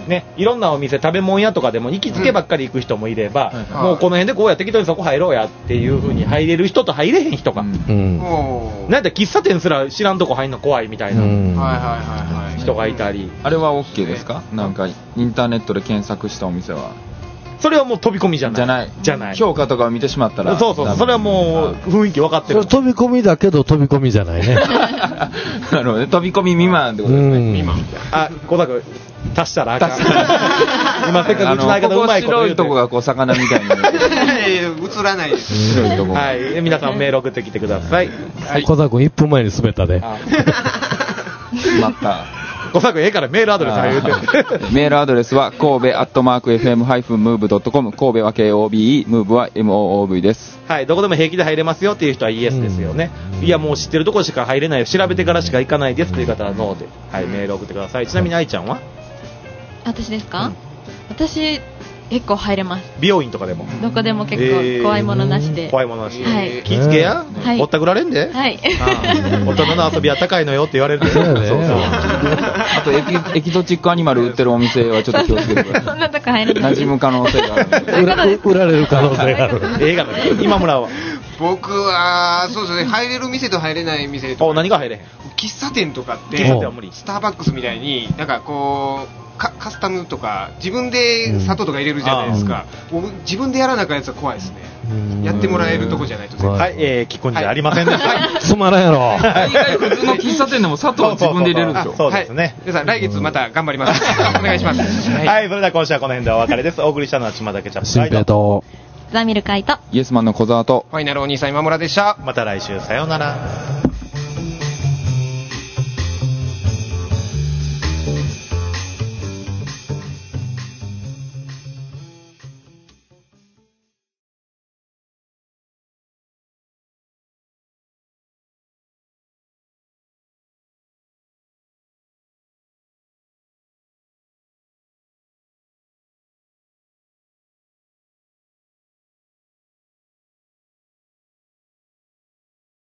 ね、いろんなお店、食べ物屋とかでも行きつけばっかり行く人もいれば、うん、もうこの辺でこうや適当にそこ入ろうやっていう風に入れる人と入れへん人が、うん、なんだ喫茶店すら知らんとこ入んの怖いみたいな人がいたり。 あれは OK ですか？なんかインターネットで検索したお店は。 それはもう飛び込みじゃない。 じゃない。 じゃない。 評価とかを見てしまったら。 そうそうそう。それはもう雰囲気分かってる。 飛び込みだけど飛び込みじゃないね。 なるほどね。飛び込み未満ってことですね。未満。 あ、小田君、足したらあかん。今せっかくうちの相方うまいこと言うて。 白いとこがこう魚みたいに。 映らないです。 白いとこ。 はい。皆さんメール送ってきてください。 はい。小田君いっぷんまえに滑ったで。 また。 小田君ええからメールアドレス言うて。 メールアドレスは神戸アットマーク エフエムハイフンムーブドットコム。神戸は ケーオービーイー、ムーブは エムオーオーブイ です。 はい。どこでも平気で入れますよっていう人はイエスですよね。いやもう知ってるところしか入れないよ。調べてからしか行かないですという方はノーで。はい。メール送ってください。ちなみに愛ちゃんは？ 私ですか？うん、私結構入れます。 美容院とかでもどこでも結構怖いものなしで、えー、 怖いものなしで、 はい、 気付けや、はい、ぼったくられんで、 はい、 大人の遊びは高いのよって言われるで。そうそうそう。 あとエキ、エキゾチックアニマル売ってるお店はちょっと気をつけてください。 そんなとこ入れない。 馴染む可能性がある。 売られる可能性がある。 映画の今村は僕はそうですね、入れる店と入れない店とか。 何が入れへん？ 喫茶店とかって喫茶店は無理。 スターバックスみたいになんかこうカ, カスタムとか自分で砂糖とか入れるじゃないですか、うん、僕自分でやらなあかんやつは怖いですね。やってもらえるとこじゃないと。 はい、えー、聞くんじゃありませんでした。 つまらんやろ。 大概普通の喫茶店でも砂糖は自分で入れるでしょ。 そうですね、はい、 皆さん来月また頑張ります。お願いします。 はい、はい、それでは今週はこの辺でお別れです。お送りしたのは島田ケチャップ新平とザミルカイとイエスマンの小沢とファイナルお兄さん今村でした。 また来週さようなら。